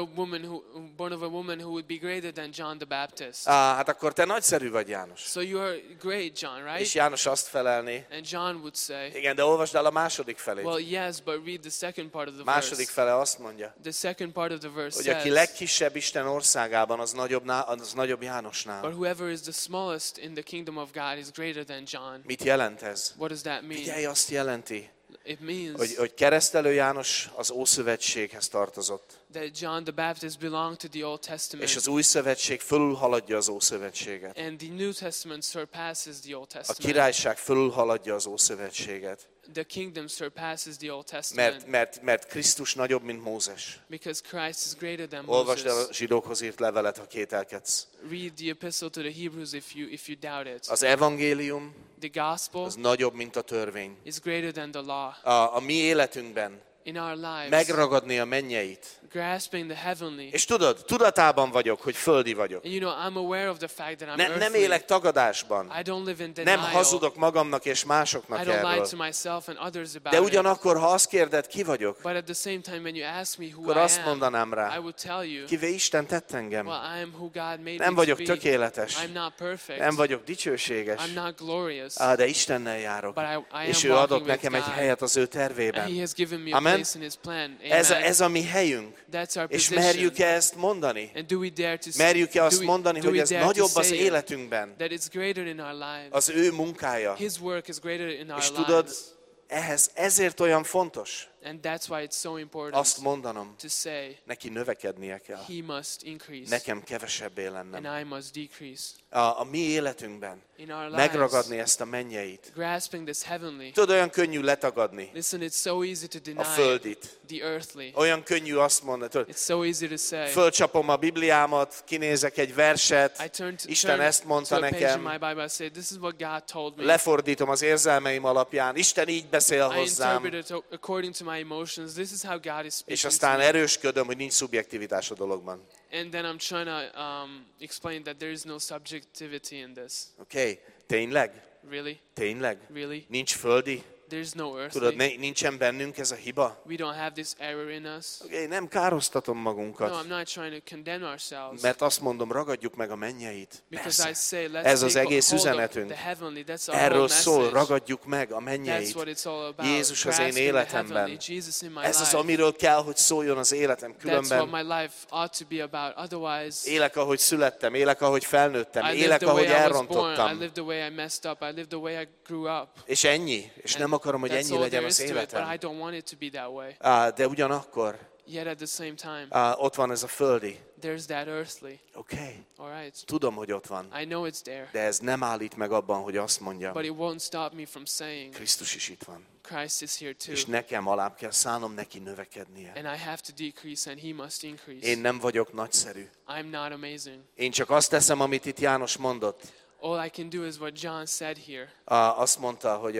of a woman who would be greater than John the Baptist. Hát akkor te nagyszerű vagy, János. So you are great, John, right? És János azt felelné, And John would say, igen, de olvasd el a második felét. well, yes, but read the second part of the Második verse. fele azt mondja, The second part of the verse hogy aki says, legkisebb Isten országában, az nagyobb Jánosnál. but whoever is the smallest in the kingdom of God is greater than John. Mit jelent ez? What does that mean? Figyelj, azt jelenti, It means hogy Keresztelő János az Ószövetséghez tartozott. that John the Baptist belonged to the Old És Testament. az Új Szövetség fölülhaladja az Ószövetséget. And the New Testament surpasses the Old A Testament. királyság fölülhaladja az Ószövetséget. The kingdom surpasses the Old Testament. Mert Krisztus nagyobb, mint Mózes. Because Christ is greater than Olvasd el Moses. a zsidókhoz írt levelet, ha kételkedsz. Read the epistle to the Hebrews if you doubt it. Az evangélium The gospel az nagyobb, mint a törvény. is greater than the law. A mi életünkben In our lives, megragadni a mennyeit. grasping the heavenly. És tudod, tudatában vagyok, hogy földi vagyok. And you know, I'm aware of the fact that I'm Nem earthly. élek tagadásban. I don't live in Nem denial. hazudok magamnak és I másoknak don't lie erről. to myself and others about De it. ugyanakkor, ha azt kérded, ki vagyok, But at the same time, when you ask me who akkor I azt am, mondanám I rá, would tell you, kivé Isten tett engem. well, I am who God made Nem me vagyok to be. tökéletes, I'm not perfect. nem vagyok dicsőséges, I'm not glorious. de Istennel járok. But I És am ő adott walking with nekem egy God. helyet az ő And tervében. He has given me a Amen. place in His plan. Amen. Ez a mi helyünk. That's our És position. merjük-e ezt mondani? And do we dare to Merjük-e azt mondani, do hogy we ez dare to nagyobb az say it? életünkben? That it's greater in our lives. Az ő munkája. His work is greater in our És tudod, lives. ezért olyan fontos And that's why it's so important azt mondanom, to say neki növekednie kell. He must increase Nekem kevesebbé lennem. and I must decrease. A mi életünkben In our lives, megragadni ezt a mennyeit. grasping this heavenly. Tudod, olyan könnyű letagadni Listen, it's so easy to a deny földit. the earthly. Olyan könnyű azt mondani, tudod, It's so easy to say. fölcsapom a Bibliámat, kinézek egy verset, I turn Isten ezt to mondta a page in nekem, my Bible, I say, this is what God told me. lefordítom az érzelmeim alapján, Isten így beszél I hozzám, interpret it according to my emotions. This is how God is és speaking to aztán me. erősködöm, hogy nincs szubjektivitás a dologban. And then I'm trying to explain that there is no subjectivity in this. Oké? Tényleg? Really? Tényleg? Really? Nincs földi? There's no Tudod, earthly. nincsen bennünk ez a hiba? We don't have this error in us. Oké, nem károsztatom No, magunkat, I'm not trying to condemn ourselves. mert azt mondom, ragadjuk meg a mennyeit. Because I Persze. say, let's Ez az take egész hold of üzenetünk. the heavenly. That's our Erről whole szól, message. ragadjuk meg a That's mennyeit. what it's all about. Jézus az én Grasping the életemben. heavenly, Jesus in my Ez az, life. amiről kell, hogy szóljon az életem. That's what Különben my life ought to be about. Otherwise, élek, ahogy születtem, élek, ahogy felnőttem, I lived élek, the way ahogy I was born. I elrontottam. lived the way I messed up. I lived the way I grew up. És ennyi. És nem akarom, hogy That's ennyi all legyen there az is to it, but I életem. don't want it to be that way. De ugyanakkor Yet at the same time, ott van ez a földi. there's that earthly. Oké, All right. tudom, hogy ott van. I know it's there. De ez nem állít meg abban, hogy azt mondjam, But it won't stop me from saying, Krisztus is itt van. Christ is here too. És nekem alább kell szállnom neki növekednie. And I have to decrease and He must increase. Én nem vagyok nagyszerű. I'm not amazing. Én csak azt teszem, amit itt János mondott. All I can do is what John said here. Azt mondta, hogy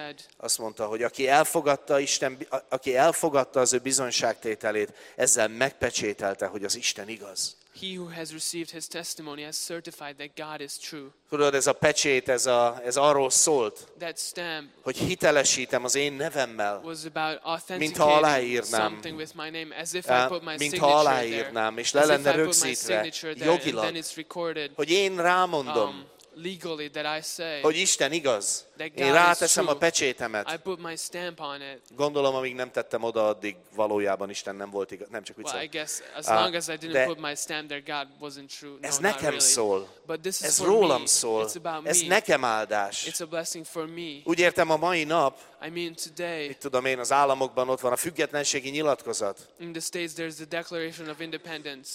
aki aki elfogadta az ő bizonyságtételét, ezzel megpecsételte, hogy az Isten igaz. He who has received His testimony has certified that God is true. Tudod, ez a pecsét, ez arról szólt, That stamp hogy hitelesítem az én nevemmel, was about mintha aláírnám. authenticating something with my name, as if I put my mintha signature there. aláírnám, és le As if lenne I put my rögzítve signature there, and jogilag, then it's recorded hogy én rámondom, legally that I say hogy Isten igaz. that God Én is ráteszem true. a pecsétemet. I put my stamp on it. Gondolom, amíg nem tettem oda, addig valójában Isten nem volt igaz. Nem csak Well, I viccelek. guess as long as I didn't de put my stamp there, God wasn't true. No, Ez not nekem really. szól. But this is Ez for rólam me. szól. It's about Ez me. nekem áldás. It's a blessing for me. Úgy értem, a mai nap, I mean, today, mit tudom én, az államokban ott van a függetlenségi nyilatkozat. in the States, there's the Declaration of Independence.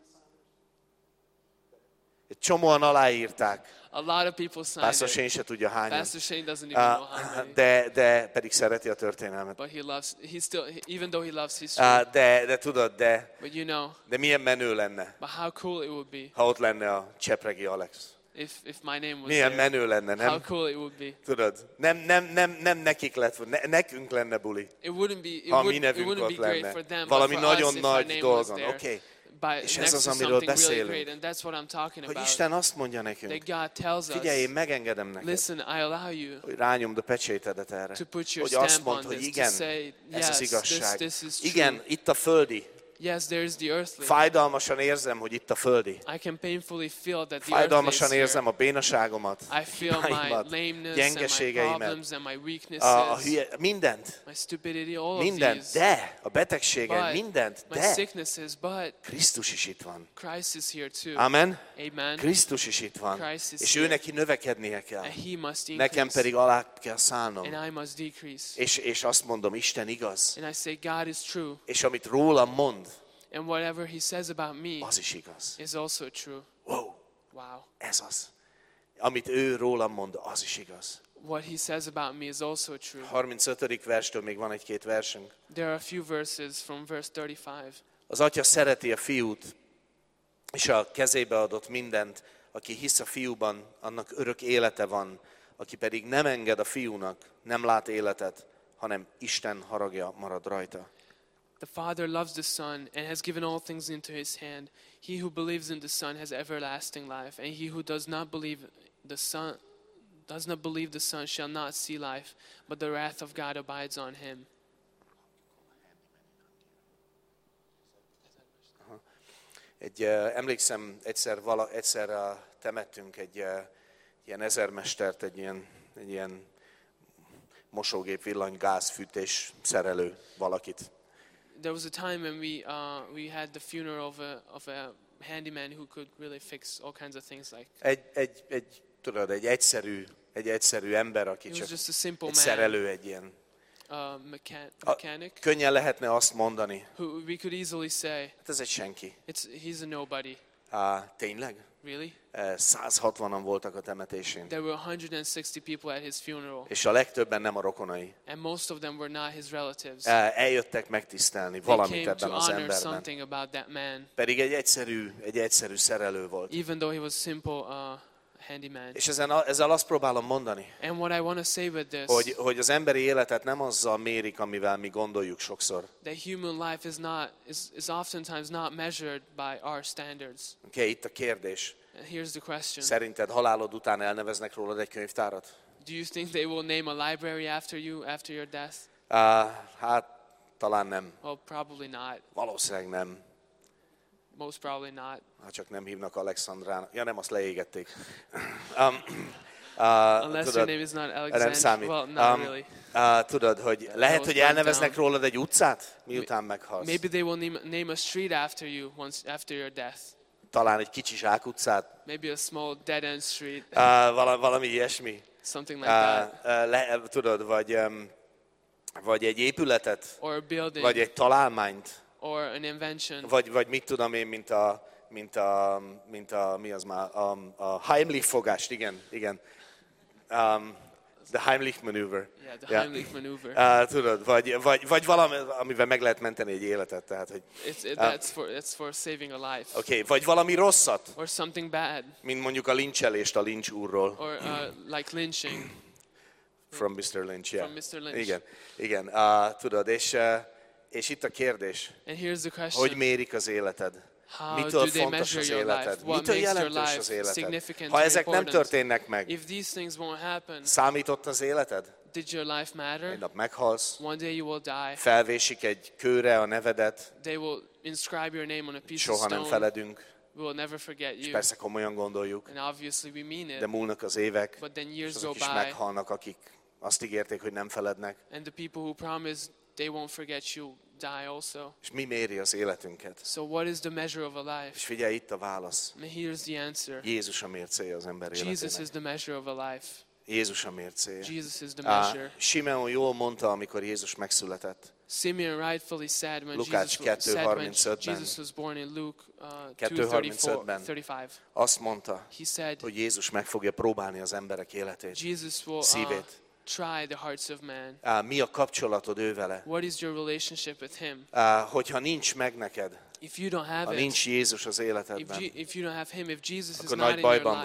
Egy csomóan aláírták. A lot of people signed Pásztor it. Shane se tudja hányan. Pastor Shane doesn't even know how many. De pedig szereti a történelmet. But even though he loves history. De tudod, But you know, de milyen menő lenne, but how cool it would be ha ott lenne a Csepregi Alex. if my name was Milyen there. menő lenne, How nem? cool it would be. Tudod, nem nekik lett, nekünk lenne buli, It wouldn't be. It, ha mi it nevünk wouldn't be ott great lenne. for them. Valami but for us, nagyon if our nagy name was dolgon. there. Oké. És ez next az, to amiről something really beszélünk. great, and that's what I'm talking Hogy about. Isten azt mondja That nekünk, God tells figyelj, én us, megengedem neked, listen, I allow you hogy rányomd a pecsétedet erre. to put your Hogy azt stamp on mondd, hogy this, to igen, say, ez az yes, igazság. this is true. Igen, itt a földi. Yes, there's the earthly. Fájdalmasan érzem, hogy itt a földi. I can painfully feel that the earthly is Fájdalmasan here. érzem a bénaságomat, I feel my hibáimat, lameness and my gyengeségeimet, problems and my a weaknesses, mindent, my stupidity, all of mindent, these. de a betegségeim, But mindent, my de sicknesses, but Krisztus is itt van. Christ is here too. Amen. Amen. Krisztus is itt van. Christ is És here. ő neki növekednie kell. And he must Nekem increase, pedig alá kell szállnom. and I must decrease. És azt mondom, Isten igaz. And I say, God is true, És amit rólam mond, and whatever he says about me az is igaz. is also true. Wow, Wow. ez az. Amit ő rólam mond, az is igaz. What he says about me is also true. 35. verstől még van egy-két versünk. There are a few verses from verse 35. Az atya szereti a fiút, és a kezébe adott mindent. Aki hisz a fiúban, annak örök élete van. Aki pedig nem enged a fiúnak, nem lát életet, hanem Isten haragja marad rajta. The Father loves the Son and has given all things into his hand. He who believes in the Son has everlasting life, and he who does not believe the Son shall not see life, but the wrath of God abides on him. Emlékszem, egyszer temettünk egy ilyen ezermestert, egy ilyen mosógép villanygázfűtés szerelő valakit. There was a time when we had the funeral of a handyman who could really fix all kinds of things like. Egy egyszerű ember, aki He was csak just a simple egy man, szerelő, egy ilyen. mechanic, Könnyen lehetne azt mondani, who we could easily say, hát ez egy senki. he's a nobody. Tényleg? Really? 160-an voltak a temetésén. There were 160 people at his funeral, És a legtöbben nem a rokonai. and most of them were not his relatives. Eljöttek megtisztelni They valamit came to ebben az honor emberben. something about that man, Pedig egy egyszerű szerelő volt. even though he was simple handyman. És ezzel azt próbálom mondani, And what I want to say with this, hogy az emberi életet nem azzal mérik, amivel mi gondoljuk sokszor. that human life is oftentimes not measured by our standards. Okay, itt a kérdés. And here's the question. Szerinted halálod után elneveznek rólad egy könyvtárat? Do you think they will name a library after you after your death? Hát talán nem. Well, probably not. Valószínűleg nem. Most probably not. Ha csak nem hívnak Alexandrának. Ja nem, azt leégették. Unless your name is not nem Alexander. számít. Well, not really. Tudod, hogy lehet, hogy elneveznek rólad egy utcát, miután meghalsz. Maybe they will name a street after you after your death. Talán egy kicsi zsákutcát, Maybe a small dead end street, valami ilyesmi. something like that, Tudod, vagy egy épületet, or a building, vagy egy találmányt, or an invention, vagy mit tudom én, mint a mi az már, a Heimlich fogást, igen. The Heimlich maneuver. yeah, the Heimlich maneuver. Tudod, vagy valami, amivel meg lehet menteni egy életet, tehát, hogy That's for saving a life, oké, vagy valami rosszat, or something bad, mint mondjuk a lincselést a Lynch úrról. or like lynching From Mr. Lynch, yeah. from Mr. Lynch. Igen. Tudod, és itt a kérdés, And here's the question. hogy mérik az életed? How Mitől do they fontos measure az your life? életed? What Mitől makes your jelentős life az életed? significant Ha or ezek nem important? történnek meg, If these things won't happen, számított az életed? did your life Egy matter? nap meghalsz, One day you will die. felvésik egy kőre a nevedet, They will inscribe your name on a piece of soha nem stone. feledünk, We will never forget és you. persze komolyan gondoljuk, And obviously we mean de it. múlnak az évek, But then és years go azok is by. meghalnak, akik azt ígérték, hogy nem felednek. And the people who promise they won't forget you die also. És mi méri az életünket? So what is the measure of a life? És figyelj, itt a válasz. And here's the answer. Jézus a mércéje az ember Jesus életének. is the measure of a life. Jézus a mércéje. Jesus is the measure. Simeon jól mondta, amikor Jézus megszületett. Simeon rightfully said when Lukács Jesus 2:35-ben. was born in Luke 2:35-ben. 2:35. Azt mondta, He said hogy Jézus meg fogja próbálni az emberek életét, Jesus will szívét. try the hearts of man. Mi a kapcsolatod ő vele? What is your relationship with him? Hogyha nincs meg neked, If you don't have ha it, nincs Jézus az életedben, if you don't have him, if Jesus is akkor not nagy in your bajban life, vagy.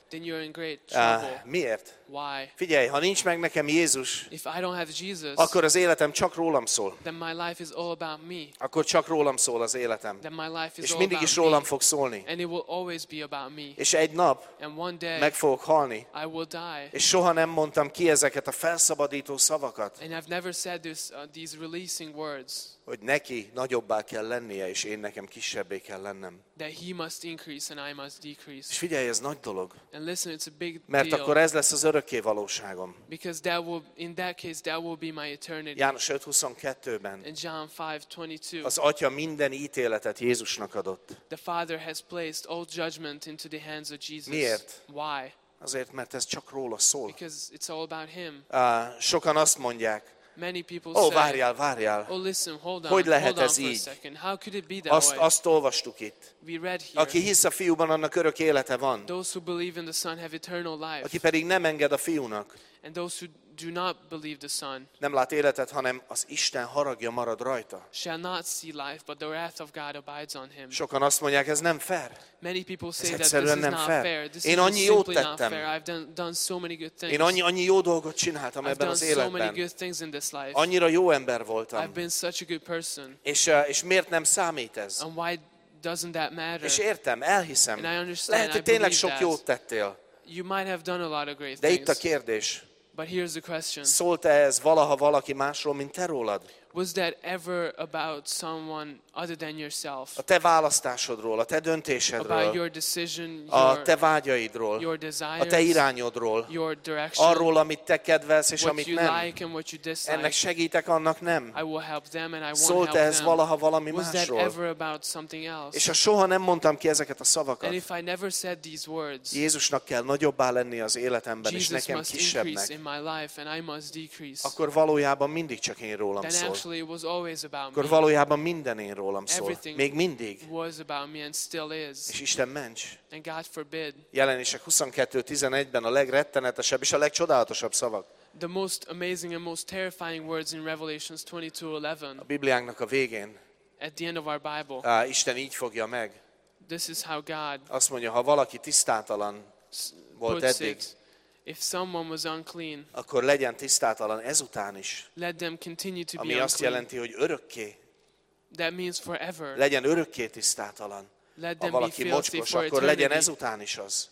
then you're in great trouble. Miért? Why? Figyelj, ha nincs meg nekem Jézus, If I don't have Jesus, akkor az életem csak rólam szól. then my life is all about me. Akkor csak rólam szól az életem. Then my life is És all mindig about is rólam me. fog szólni. And it will always be about me. És egy nap And one day, meg fogok halni. I will die. És soha nem mondtam ki ezeket a felszabadító szavakat, And I've never said these releasing words, hogy neki nagyobbá kell lennie, és én nekem kisebbé kell lennem. that he must increase and I must És decrease. figyelj, ez nagy dolog, And listen, it's a big mert deal. akkor ez lesz az örökké valóságom. Because in that case, that will be my eternity. János 5:22-ben In John 5:22, az Atya minden ítéletet Jézusnak adott. the Father has placed all judgment into the hands of Jesus. Miért? Why? Azért, mert ez csak róla szól. Because it's all about him. Sokan azt mondják, Many people ó, say, várjál, oh listen, hold Hogy lehet on ez for a így? second. How could it be that way? azt olvastuk itt. We read here, Aki hisz a fiúban, annak örök élete van. those who believe in the Son have eternal life. Aki pedig nem enged a fiúnak, And those who do not believe the Son nem lát életet, hanem az Isten haragja marad rajta. shall not see life, but the wrath of God abides on him. Sokan azt mondják, ez nem fair. Many people say that this egyszerűen is nem not fair. fair. This Én is annyi just jót simply not tettem. fair. I've done so many good things. Én annyi jó dolgot csináltam I've ebben done az so many életben. good things in this life. Annyira jó ember I've voltam. been such a good person. És miért nem számít ez? And why doesn't that matter? És értem, elhiszem. And I understand, Lehet, hogy I tényleg believe sok that. jót tettél. You might have done a lot of great De itt a things. kérdés, But here's the question. szólt-e ez valaha valaki másról, mint te rólad? Was that ever about someone other than yourself? A te választásodról, a te About döntésedről, your decision, a te vágyaidról, your a te desires, irányodról, your direction, arról, amit te kedvelsz és what amit you nem. like and what you Ennek dislike? segítek, annak nem. I will help them and I won't Szólt-e help ez them. valaha valami Was that másról? ever about something else? És ha soha nem mondtam ki ezeket a szavakat, And if I never said these words, Jézusnak kell nagyobbá lenni az életemben, és Jesus nekem must increase kisebbnek, in my life and I must decrease, akkor valójában mindig csak én rólam then szól. actually it was always about Akkor me. valójában minden én rólam szól. Everything Még mindig. was about me and still is. És Isten ments. And God forbid. Jelenések 22:11-ben a legrettenetesebb és a legcsodálatosabb szavak. The most amazing and most terrifying words in Revelations A 22:11 Bibliánknak a végén at the end of our Bible. Isten így fogja meg. This is how God Azt mondja, ha valaki tisztátalan volt puts eddig, it. If someone was unclean, akkor legyen tisztátalan ezután is. let them continue to Ami be azt unclean. jelenti, hogy örökké. That means forever. Legyen örökké tisztátalan. Let Ha them be valaki filthy mocskos, for akkor legyen eternity. ezután is az.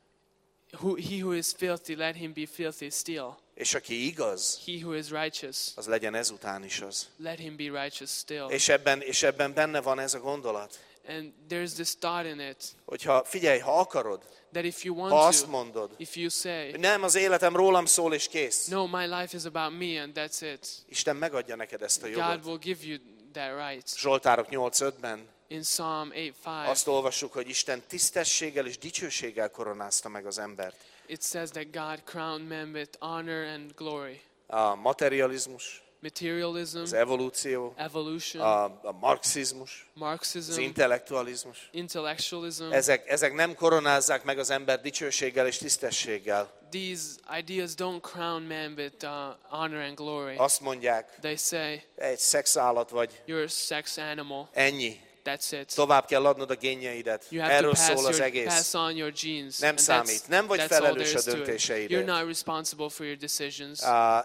He who is filthy, let him be filthy still. És aki igaz, He who is righteous, az legyen ezután is az. let him be righteous still. És ebben benne van ez a gondolat, And there's this thought in it hogyha figyelj, ha akarod, that if you ha want azt to, mondod, if you say, hogy nem, az életem rólam szól és kész, no, my life is about me and that's it, Isten megadja neked ezt a God jogot. will give you that right. Zsoltárok 8:5-ben In Psalm 8:5, azt olvassuk, hogy Isten tisztességgel és dicsőséggel koronázta meg az embert. it says that God crowned men with honor and glory. A materializmus, Materialism, az evolúció, evolution, a marxizmus, az Marxism, intellektualizmus, intellectualism, ezek nem koronázzák meg az ember dicsőséggel és tisztességgel. these ideas don't crown men with honor and glory. Azt mondják, They say, egy szexállat vagy, you're a sex animal, ennyi. that's it. Tovább kell adnod a génjeidet. You have to Erről szól az pass egész. on your genes. Nem and számít. Nem vagy that's all felelős there a is to it. döntéseidért. You're not responsible for your decisions.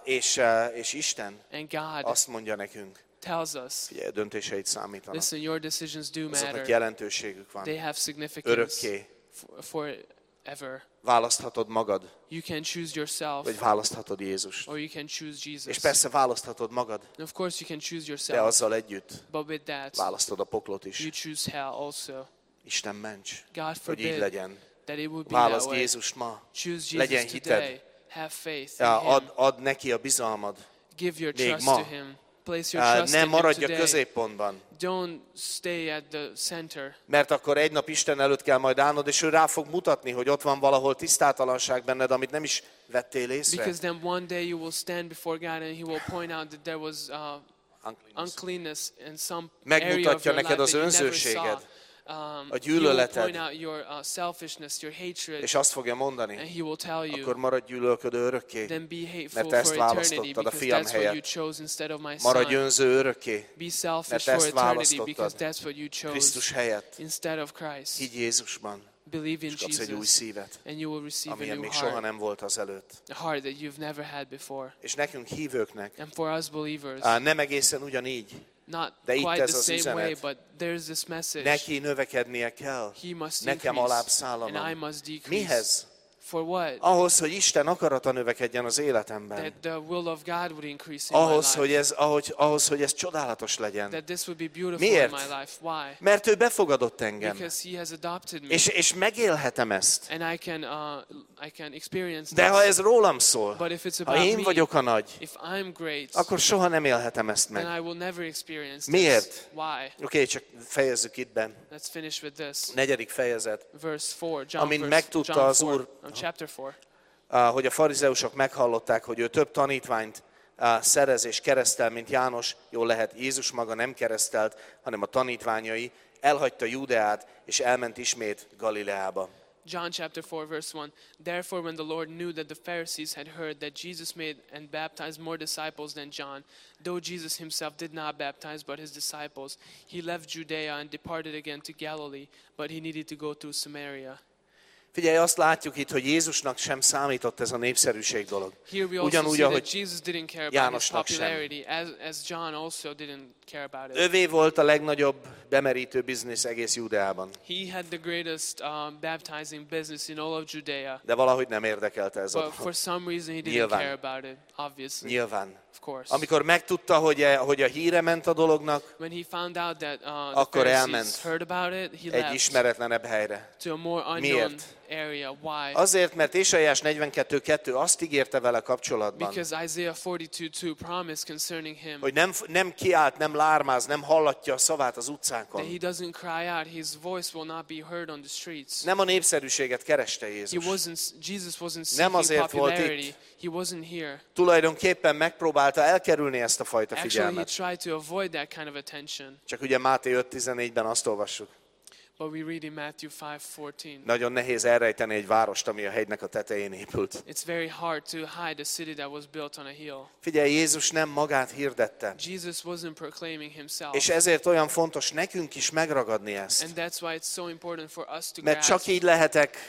És Isten And God azt mondja nekünk, tells us, figyelj, a döntéseid számítanak. listen, your decisions do Azoknak matter. jelentőségük van. They have significance Örökké. forever. Választhatod magad, You can choose yourself, vagy választhatod Jézust. or you can choose És Jesus. persze választhatod magad, And of course you can choose de yourself, azzal együtt but with that, választod a poklot you is. choose hell also. Isten ments, God hogy így forbid legyen. that it would be that Válaszd way. Jézust ma. Choose Legyen Jesus hited. today. Have faith in Him. Add neki a bizalmad. Give your még trust ma. to Him. Place your trust Ne in Him maradj a today. középpontban, Don't stay at the center. mert akkor egy nap Isten előtt kell majd állnod, és ő rá fog mutatni, hogy ott van valahol tisztátalanság benned, amit nem is vettél észre. Because then one day you will stand before God and He will point out that there was uncleanness in some area of Megmutatja your neked life az that you never önzőséged, saw. a He will gyűlöleted, point out your selfishness, your hatred, és azt fogja and mondani, He will tell you, akkor maradj gyűlölködő örökké, then be hateful mert te ezt for eternity választottad a because fiam that's what you helyett. chose instead of my Maradj son. önző örökké, Be selfish mert for ezt eternity választottad because that's what you chose Krisztus helyett. instead of Christ. Higgy Jézusban, believe in és kapsz egy új Jesus, szívet, and you will receive a amilyen new még soha heart, nem volt azelőtt. a heart that you've never had before. És nekünk hívőknek And for us believers, nem egészen ugyanígy, not de itt quite ez the az same way, üzenet. but there's this message. Neki növekednie kell, He must nekem increase, alább and I szállanom. must decrease. Mihez? For what? Ahhoz, hogy Isten akarata növekedjen az életemben. That the will of God would increase in my Ahhoz, life. hogy ez csodálatos legyen. That this would be beautiful Miért? in my life. Why? Mert ő befogadott engem. Because He has adopted me, És megélhetem ezt. and I can experience De ha this. ez rólam szól, But if it's ha about én me, vagyok a nagy, if I'm great, akkor soha nem élhetem ezt then meg. I will never experience Miért? this. Why? Oké, csak fejezzük itt be. Let's finish with this. 4. fejezet. Verse 4, Amint megtudta az Úr, chapter 4. Hogy a farizeusok meghallották, hogy ő több tanítványt szerez és keresztel, mint János, jól lehet, Jézus maga nem keresztelt, hanem a tanítványai, elhagyta Júdeát, és elment ismét Galileába. John chapter 4 verse 1. Therefore when the Lord knew that the Pharisees had heard that Jesus made and baptized more disciples than John, though Jesus himself did not baptize but his disciples, he left Judea and departed again to Galilee, but he needed to go through Samaria. Figyelj, azt látjuk itt, hogy Jézusnak sem számított ez a népszerűség dolog. Here we also Ugyanúgy, see that ahogy Jesus didn't care about his Jánosnak sem. popularity, as John also didn't care about it. Övé volt a legnagyobb bemerítő biznisz egész Júdeában. He had the greatest baptizing business in all of Judea, De valahogy nem érdekelte ez a but for dolog. some reason he didn't Nyilván. care about it, obviously, Nyilván. of course. Amikor megtudta, hogy a híre ment a dolognak, When he found out that the Akkor Pharisees elment heard about it, he egy left ismeretlenebb helyre. to a more unknown Miért? area. Why? Azért, mert Ézsaiás 42:2 azt ígérte vele kapcsolatban, Because Isaiah 42:2 promised concerning him hogy nem kiált, nem lármáz, nem hallatja a szavát az that utcákon. he doesn't cry out, his voice will not be heard on the streets. Nem a népszerűséget kereste Jézus. Jesus wasn't Nem seeking azért volt popularity. itt. He wasn't here. Tulajdonképpen megpróbálta elkerülni ezt a fajta Actually, he figyelmet. tried to avoid that kind of attention. Csak ugye Máté 5:14-ben azt olvassuk. But we read in Matthew 5:14. Nagyon nehéz elrejteni egy várost, ami a hegynek a tetején épült. It's very hard to hide a city that was built on a hill. Figyelj, Jézus nem magát hirdette. Jesus wasn't proclaiming himself. És ezért olyan fontos nekünk is megragadni ezt. And that's why it's so important for us to Mert csak grasp. így lehetek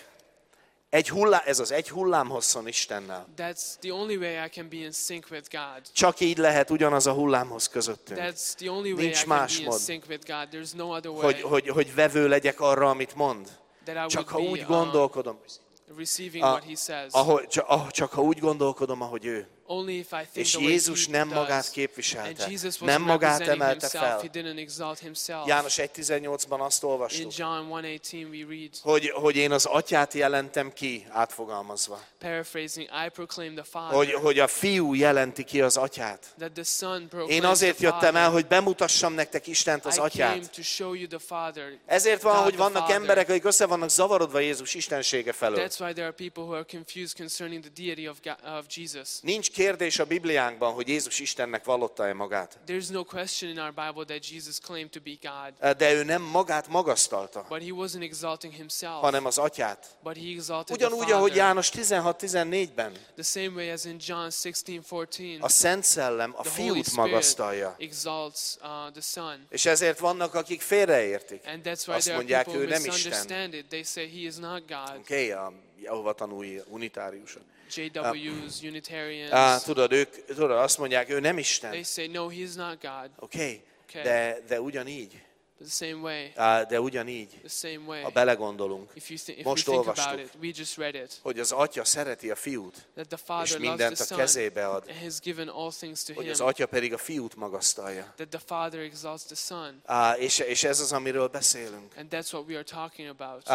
ez az egy hullámhosszon Istennel. That's the only way I can be in sync with God. Csak így lehet ugyanaz a hullámhoz közöttünk. That's the only way Nincs I can más be in mód. sync with God. There's no other way Hogy vevő legyek arra, amit mond. that I Csak ha would úgy be gondolkodom, receiving what he says. csak ha úgy gondolkodom, ahogy ő. Only if I think És the way Jézus he nem does. magát And képviselte, Jesus nem wasn't magát representing emelte himself. fel. He didn't exalt himself. János 1:18-ban azt In olvastuk, John 1:18 we read, hogy én az atyát jelentem ki, átfogalmazva. paraphrasing, I proclaim the Father. Hogy a fiú jelenti ki az atyát. That the Son proclaims Én azért the jöttem el, Father. hogy bemutassam nektek Istent, az I came atyát. to show you the Father. Ezért van, God hogy the vannak Father. emberek, akik össze vannak zavarodva Jézus istensége felől. That's why there are people who are confused concerning the deity of Jesus. Nincs kérdés a Bibliánkban, hogy Jézus Istennek vallotta-e magát. There's no question in our Bible that Jesus claimed to be God, De ő nem magát magasztalta, but he wasn't exalting himself, hanem az atyát. but he exalted Ugyanúgy, the ahogy Father. János 16:14-ben The same way as in John 16:14, a Szent Szellem a the Holy fiút Spirit magasztalja. exalts the Son. És ezért vannak, akik félreértik. And that's why Azt there are mondják, people ő who nem Isten. misunderstand it. They say he is not God. Oké, a Jehova tanúi unitáriusok. JWs, Unitarians, Tudod, azt mondják, ő nem Isten. they say no, he is not God. Oké, Okay. de ugyanígy, But the same way, the same way. ha belegondolunk, If we most think about olvastuk, it, we just read it, hogy az atya szereti a fiút, that the és Father loves mindent the a Son kezébe ad, and has given all things to hogy him, az atya pedig a fiút magasztalja. that the Father exalts the Son. És ez az, amiről beszélünk. And that's what we are talking about.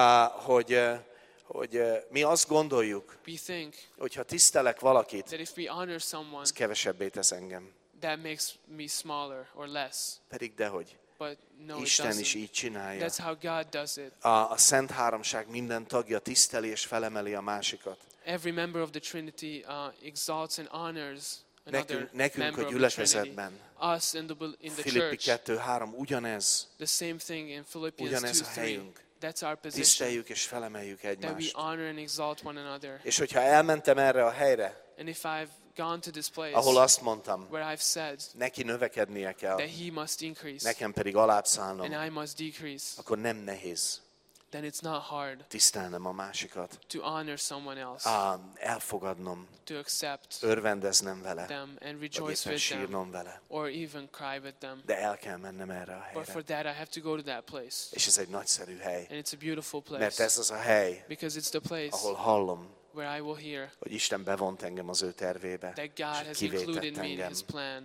Hogy mi azt gondoljuk, We think hogy ha tisztelek valakit, that if we honor someone, az kevesebbé tesz engem. that makes me smaller or less. Pedig dehogy. But no, it Isten is doesn't. így csinálja. That's how God does it. A Szent Háromság minden tagja tiszteli és felemeli a másikat. Every member of the Trinity exalts and honors another Nekünk member a of the Trinity. gyülekezetben. Us in the Filippi church. 2:3 ugyanez. The same thing in Philippians Ugyanez a 2:3. helyünk. That's our position. Tiszteljük és felemeljük That we egymást. honor and exalt one another. És hogyha elmentem erre a helyre, And if I've gone to this place ahol azt mondtam, where I've said neki növekednie kell, that he must increase nekem pedig alább szállnom, and I must decrease, akkor nem nehéz. then it's not hard tisztelnem a másikat, to honor someone else, elfogadnom, to accept örvendeznem vele, them and vagy rejoice éppen with them, sírnom vele. or even cry with them. De el kell mennem erre a But for helyre. that, I have to go to that place. És ez egy nagyszerű hely. And it's a beautiful Mert place. ez az a hely, Because it's the place ahol hallom, where I will hear hogy Isten bevont engem az ő tervébe, that God és has included kivétett me in engem. His plan.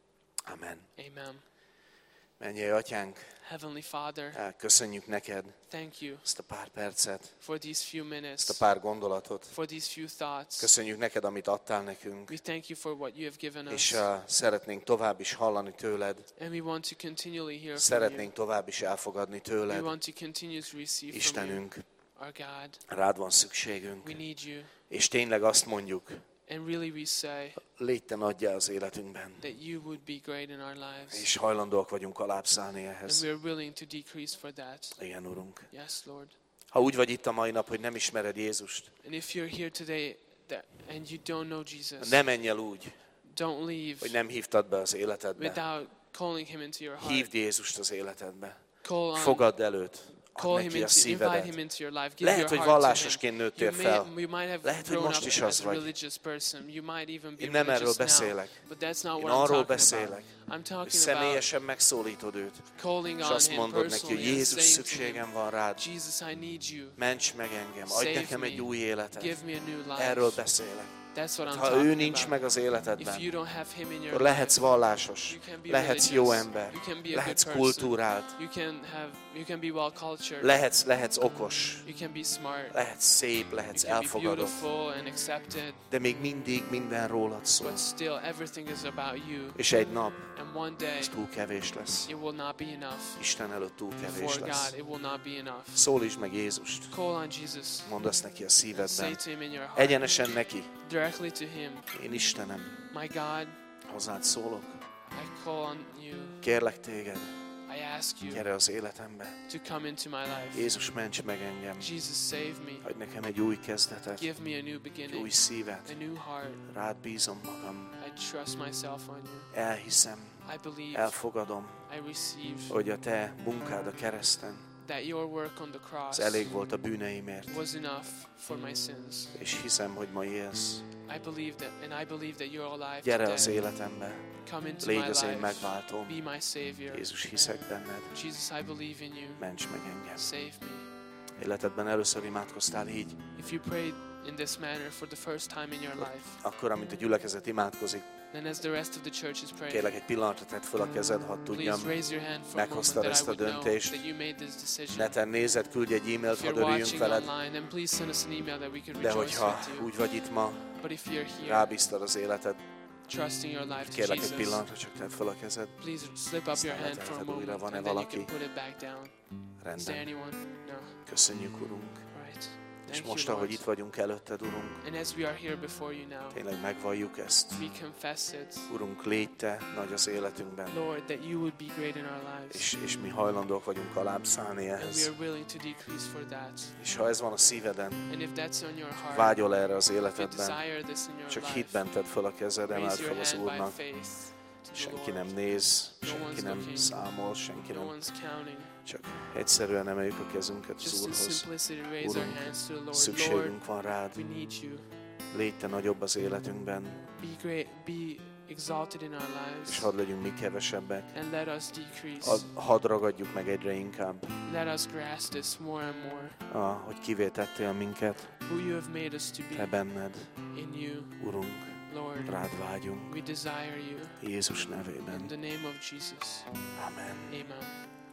Amen. Amen. Mennyei Atyánk, Heavenly Father, köszönjük neked thank you ezt a pár percet, for these few ezt a minutes, pár gondolatot. for these few thoughts. Köszönjük neked, amit adtál nekünk, We thank you for what you have given és us. szeretnénk tovább is hallani tőled, And we want to continually hear from you. szeretnénk tovább is elfogadni We tőled. want to continue to receive from you. Istenünk, Our God, rád van szükségünk, we need you. és tényleg azt mondjuk, And really we say légy te nagyjá az életünkben, that you would be great in our lives. és hajlandóak vagyunk alábbszállni And ehhez. we are willing to decrease for that. Igen, Urunk. Yes, Lord. Ha úgy vagy itt a mai nap, hogy nem ismered Jézust, And if you're here today and you don't know Jesus, ne menj el úgy, don't leave hogy nem hívtad be az életedbe. without calling Him into your heart. Hívd Jézust az életedbe. Call Fogadd előtt. Call Add him neki a into, invite szívedet. him into your life. Give Lehet, your hogy heart to him. vallásosként nőttél fel. You might have Lehet, hogy grown most up is as az a vagy. religious person. You might even be Én nem erről religious now. beszélek. But that's not Én what I'm arról talking beszélek, about. I'm hogy talking about személyesen megszólítod őt, calling és on azt him mondod neki, hogy personally and Jézus, saying to szükségem him, van rád, Jesus, I need you. ments meg engem, adj Save nekem egy me. új életet. Give me a new life. Erről beszélek. That's what I'm Ha ő talking nincs about. meg az If életedben, you don't have him in your akkor life, lehetsz vallásos, you can be lehetsz jó religious, ember, you can be a lehetsz good person, kultúrált, you can be well cultured, lehetsz okos, you can be smart, lehetsz szép, lehetsz you can be elfogadott, beautiful and accepted, de még mindig minden rólad szól. but still everything is about you. És egy nap And one day ez túl kevés lesz. it will not be enough. Isten előtt túl kevés Before lesz. God, it will not be enough. Szólítsd meg Jézust, Call on Jesus. mondd azt neki a Say szívedben, to him in your heart, egyenesen neki, directly to him, én Istenem, my God, hozzád szólok, I call on you. kérlek téged, I ask you gyere az életembe. to come into my life. Jézus, ments meg engem, Jesus, save me. adj nekem egy új kezdetet, Give me a new egy beginning, új szívet, a new heart. rád bízom magam, I trust myself on you. elhiszem, I believe, elfogadom, I receive hogy a te munkád a kereszten, that your work on the cross az elég volt a bűneimért, was enough for my sins. és hiszem, hogy ma élsz. I believe that you're alive Gyere az today. életembe, Come into my légy az én life. megváltóm. Be my Savior. Jézus, hiszek benned, Jesus, I believe in you. ments meg engem. Save me. Életedben először imádkoztál így, If you prayed in this manner for the first time in your life, akkor, amint a gyülekezet imádkozik, then as the rest of the church is praying, kérlek, egy pillanatra tedd fel a kezed, hadd tudjam. please raise your hand for a moment meghoztad that I ezt a would know döntést. that you made this decision. Neten nézed, küldj egy e-mailt, If hadd you're örüljünk watching veled. online, then please send us an email that we can De rejoice hogyha with you. úgy vagy itt ma, But if you're here, rábíztad az életed, trusting your life to kérlek, egy Jesus, pillanatra csak tedd fel a kezed. please slip up your hand for a leheted újra, moment, van-e and then you valaki? can put it back down. Is there Rendben. anyone? No. Köszönjük, Urunk. Right. És Thank most, you, ahogy Lord. itt vagyunk előtted, Urunk, And as we are here before you now, tényleg megvalljuk ezt. we confess it, Urunk, légy te nagy az életünkben, Lord, that you would be great in our lives. és mi hajlandók vagyunk alább szállni And we ehhez. are willing to decrease for that. És ha ez van a szíveden, And if that's on your heart, vágyol erre az if you életedben, desire this in your csak life, hitben tedd fel a kezed, emeld raise your fel az hand by Úrnak. faith to the Senki Lord. nem néz, No senki one's nem looking. számol, senki No nem. one's counting. Csak egyszerűen emeljük a kezünket az Just in Úrhoz. simplicity, raise our Urunk, hands to the Lord. Lord, szükségünk van rád. we need you. Légy te nagyobb az életünkben, Be great, be exalted in our és lives, hadd legyünk mi kevesebbek. and let us decrease. Hadd ragadjuk meg egyre inkább, Let us grasp this more and more. hogy kivé tettél minket, Who you have made us to te be benned, in you, Urunk, Lord. rád vágyunk. We desire you. Jézus In nevében. the name of Jesus. Amen. Amen.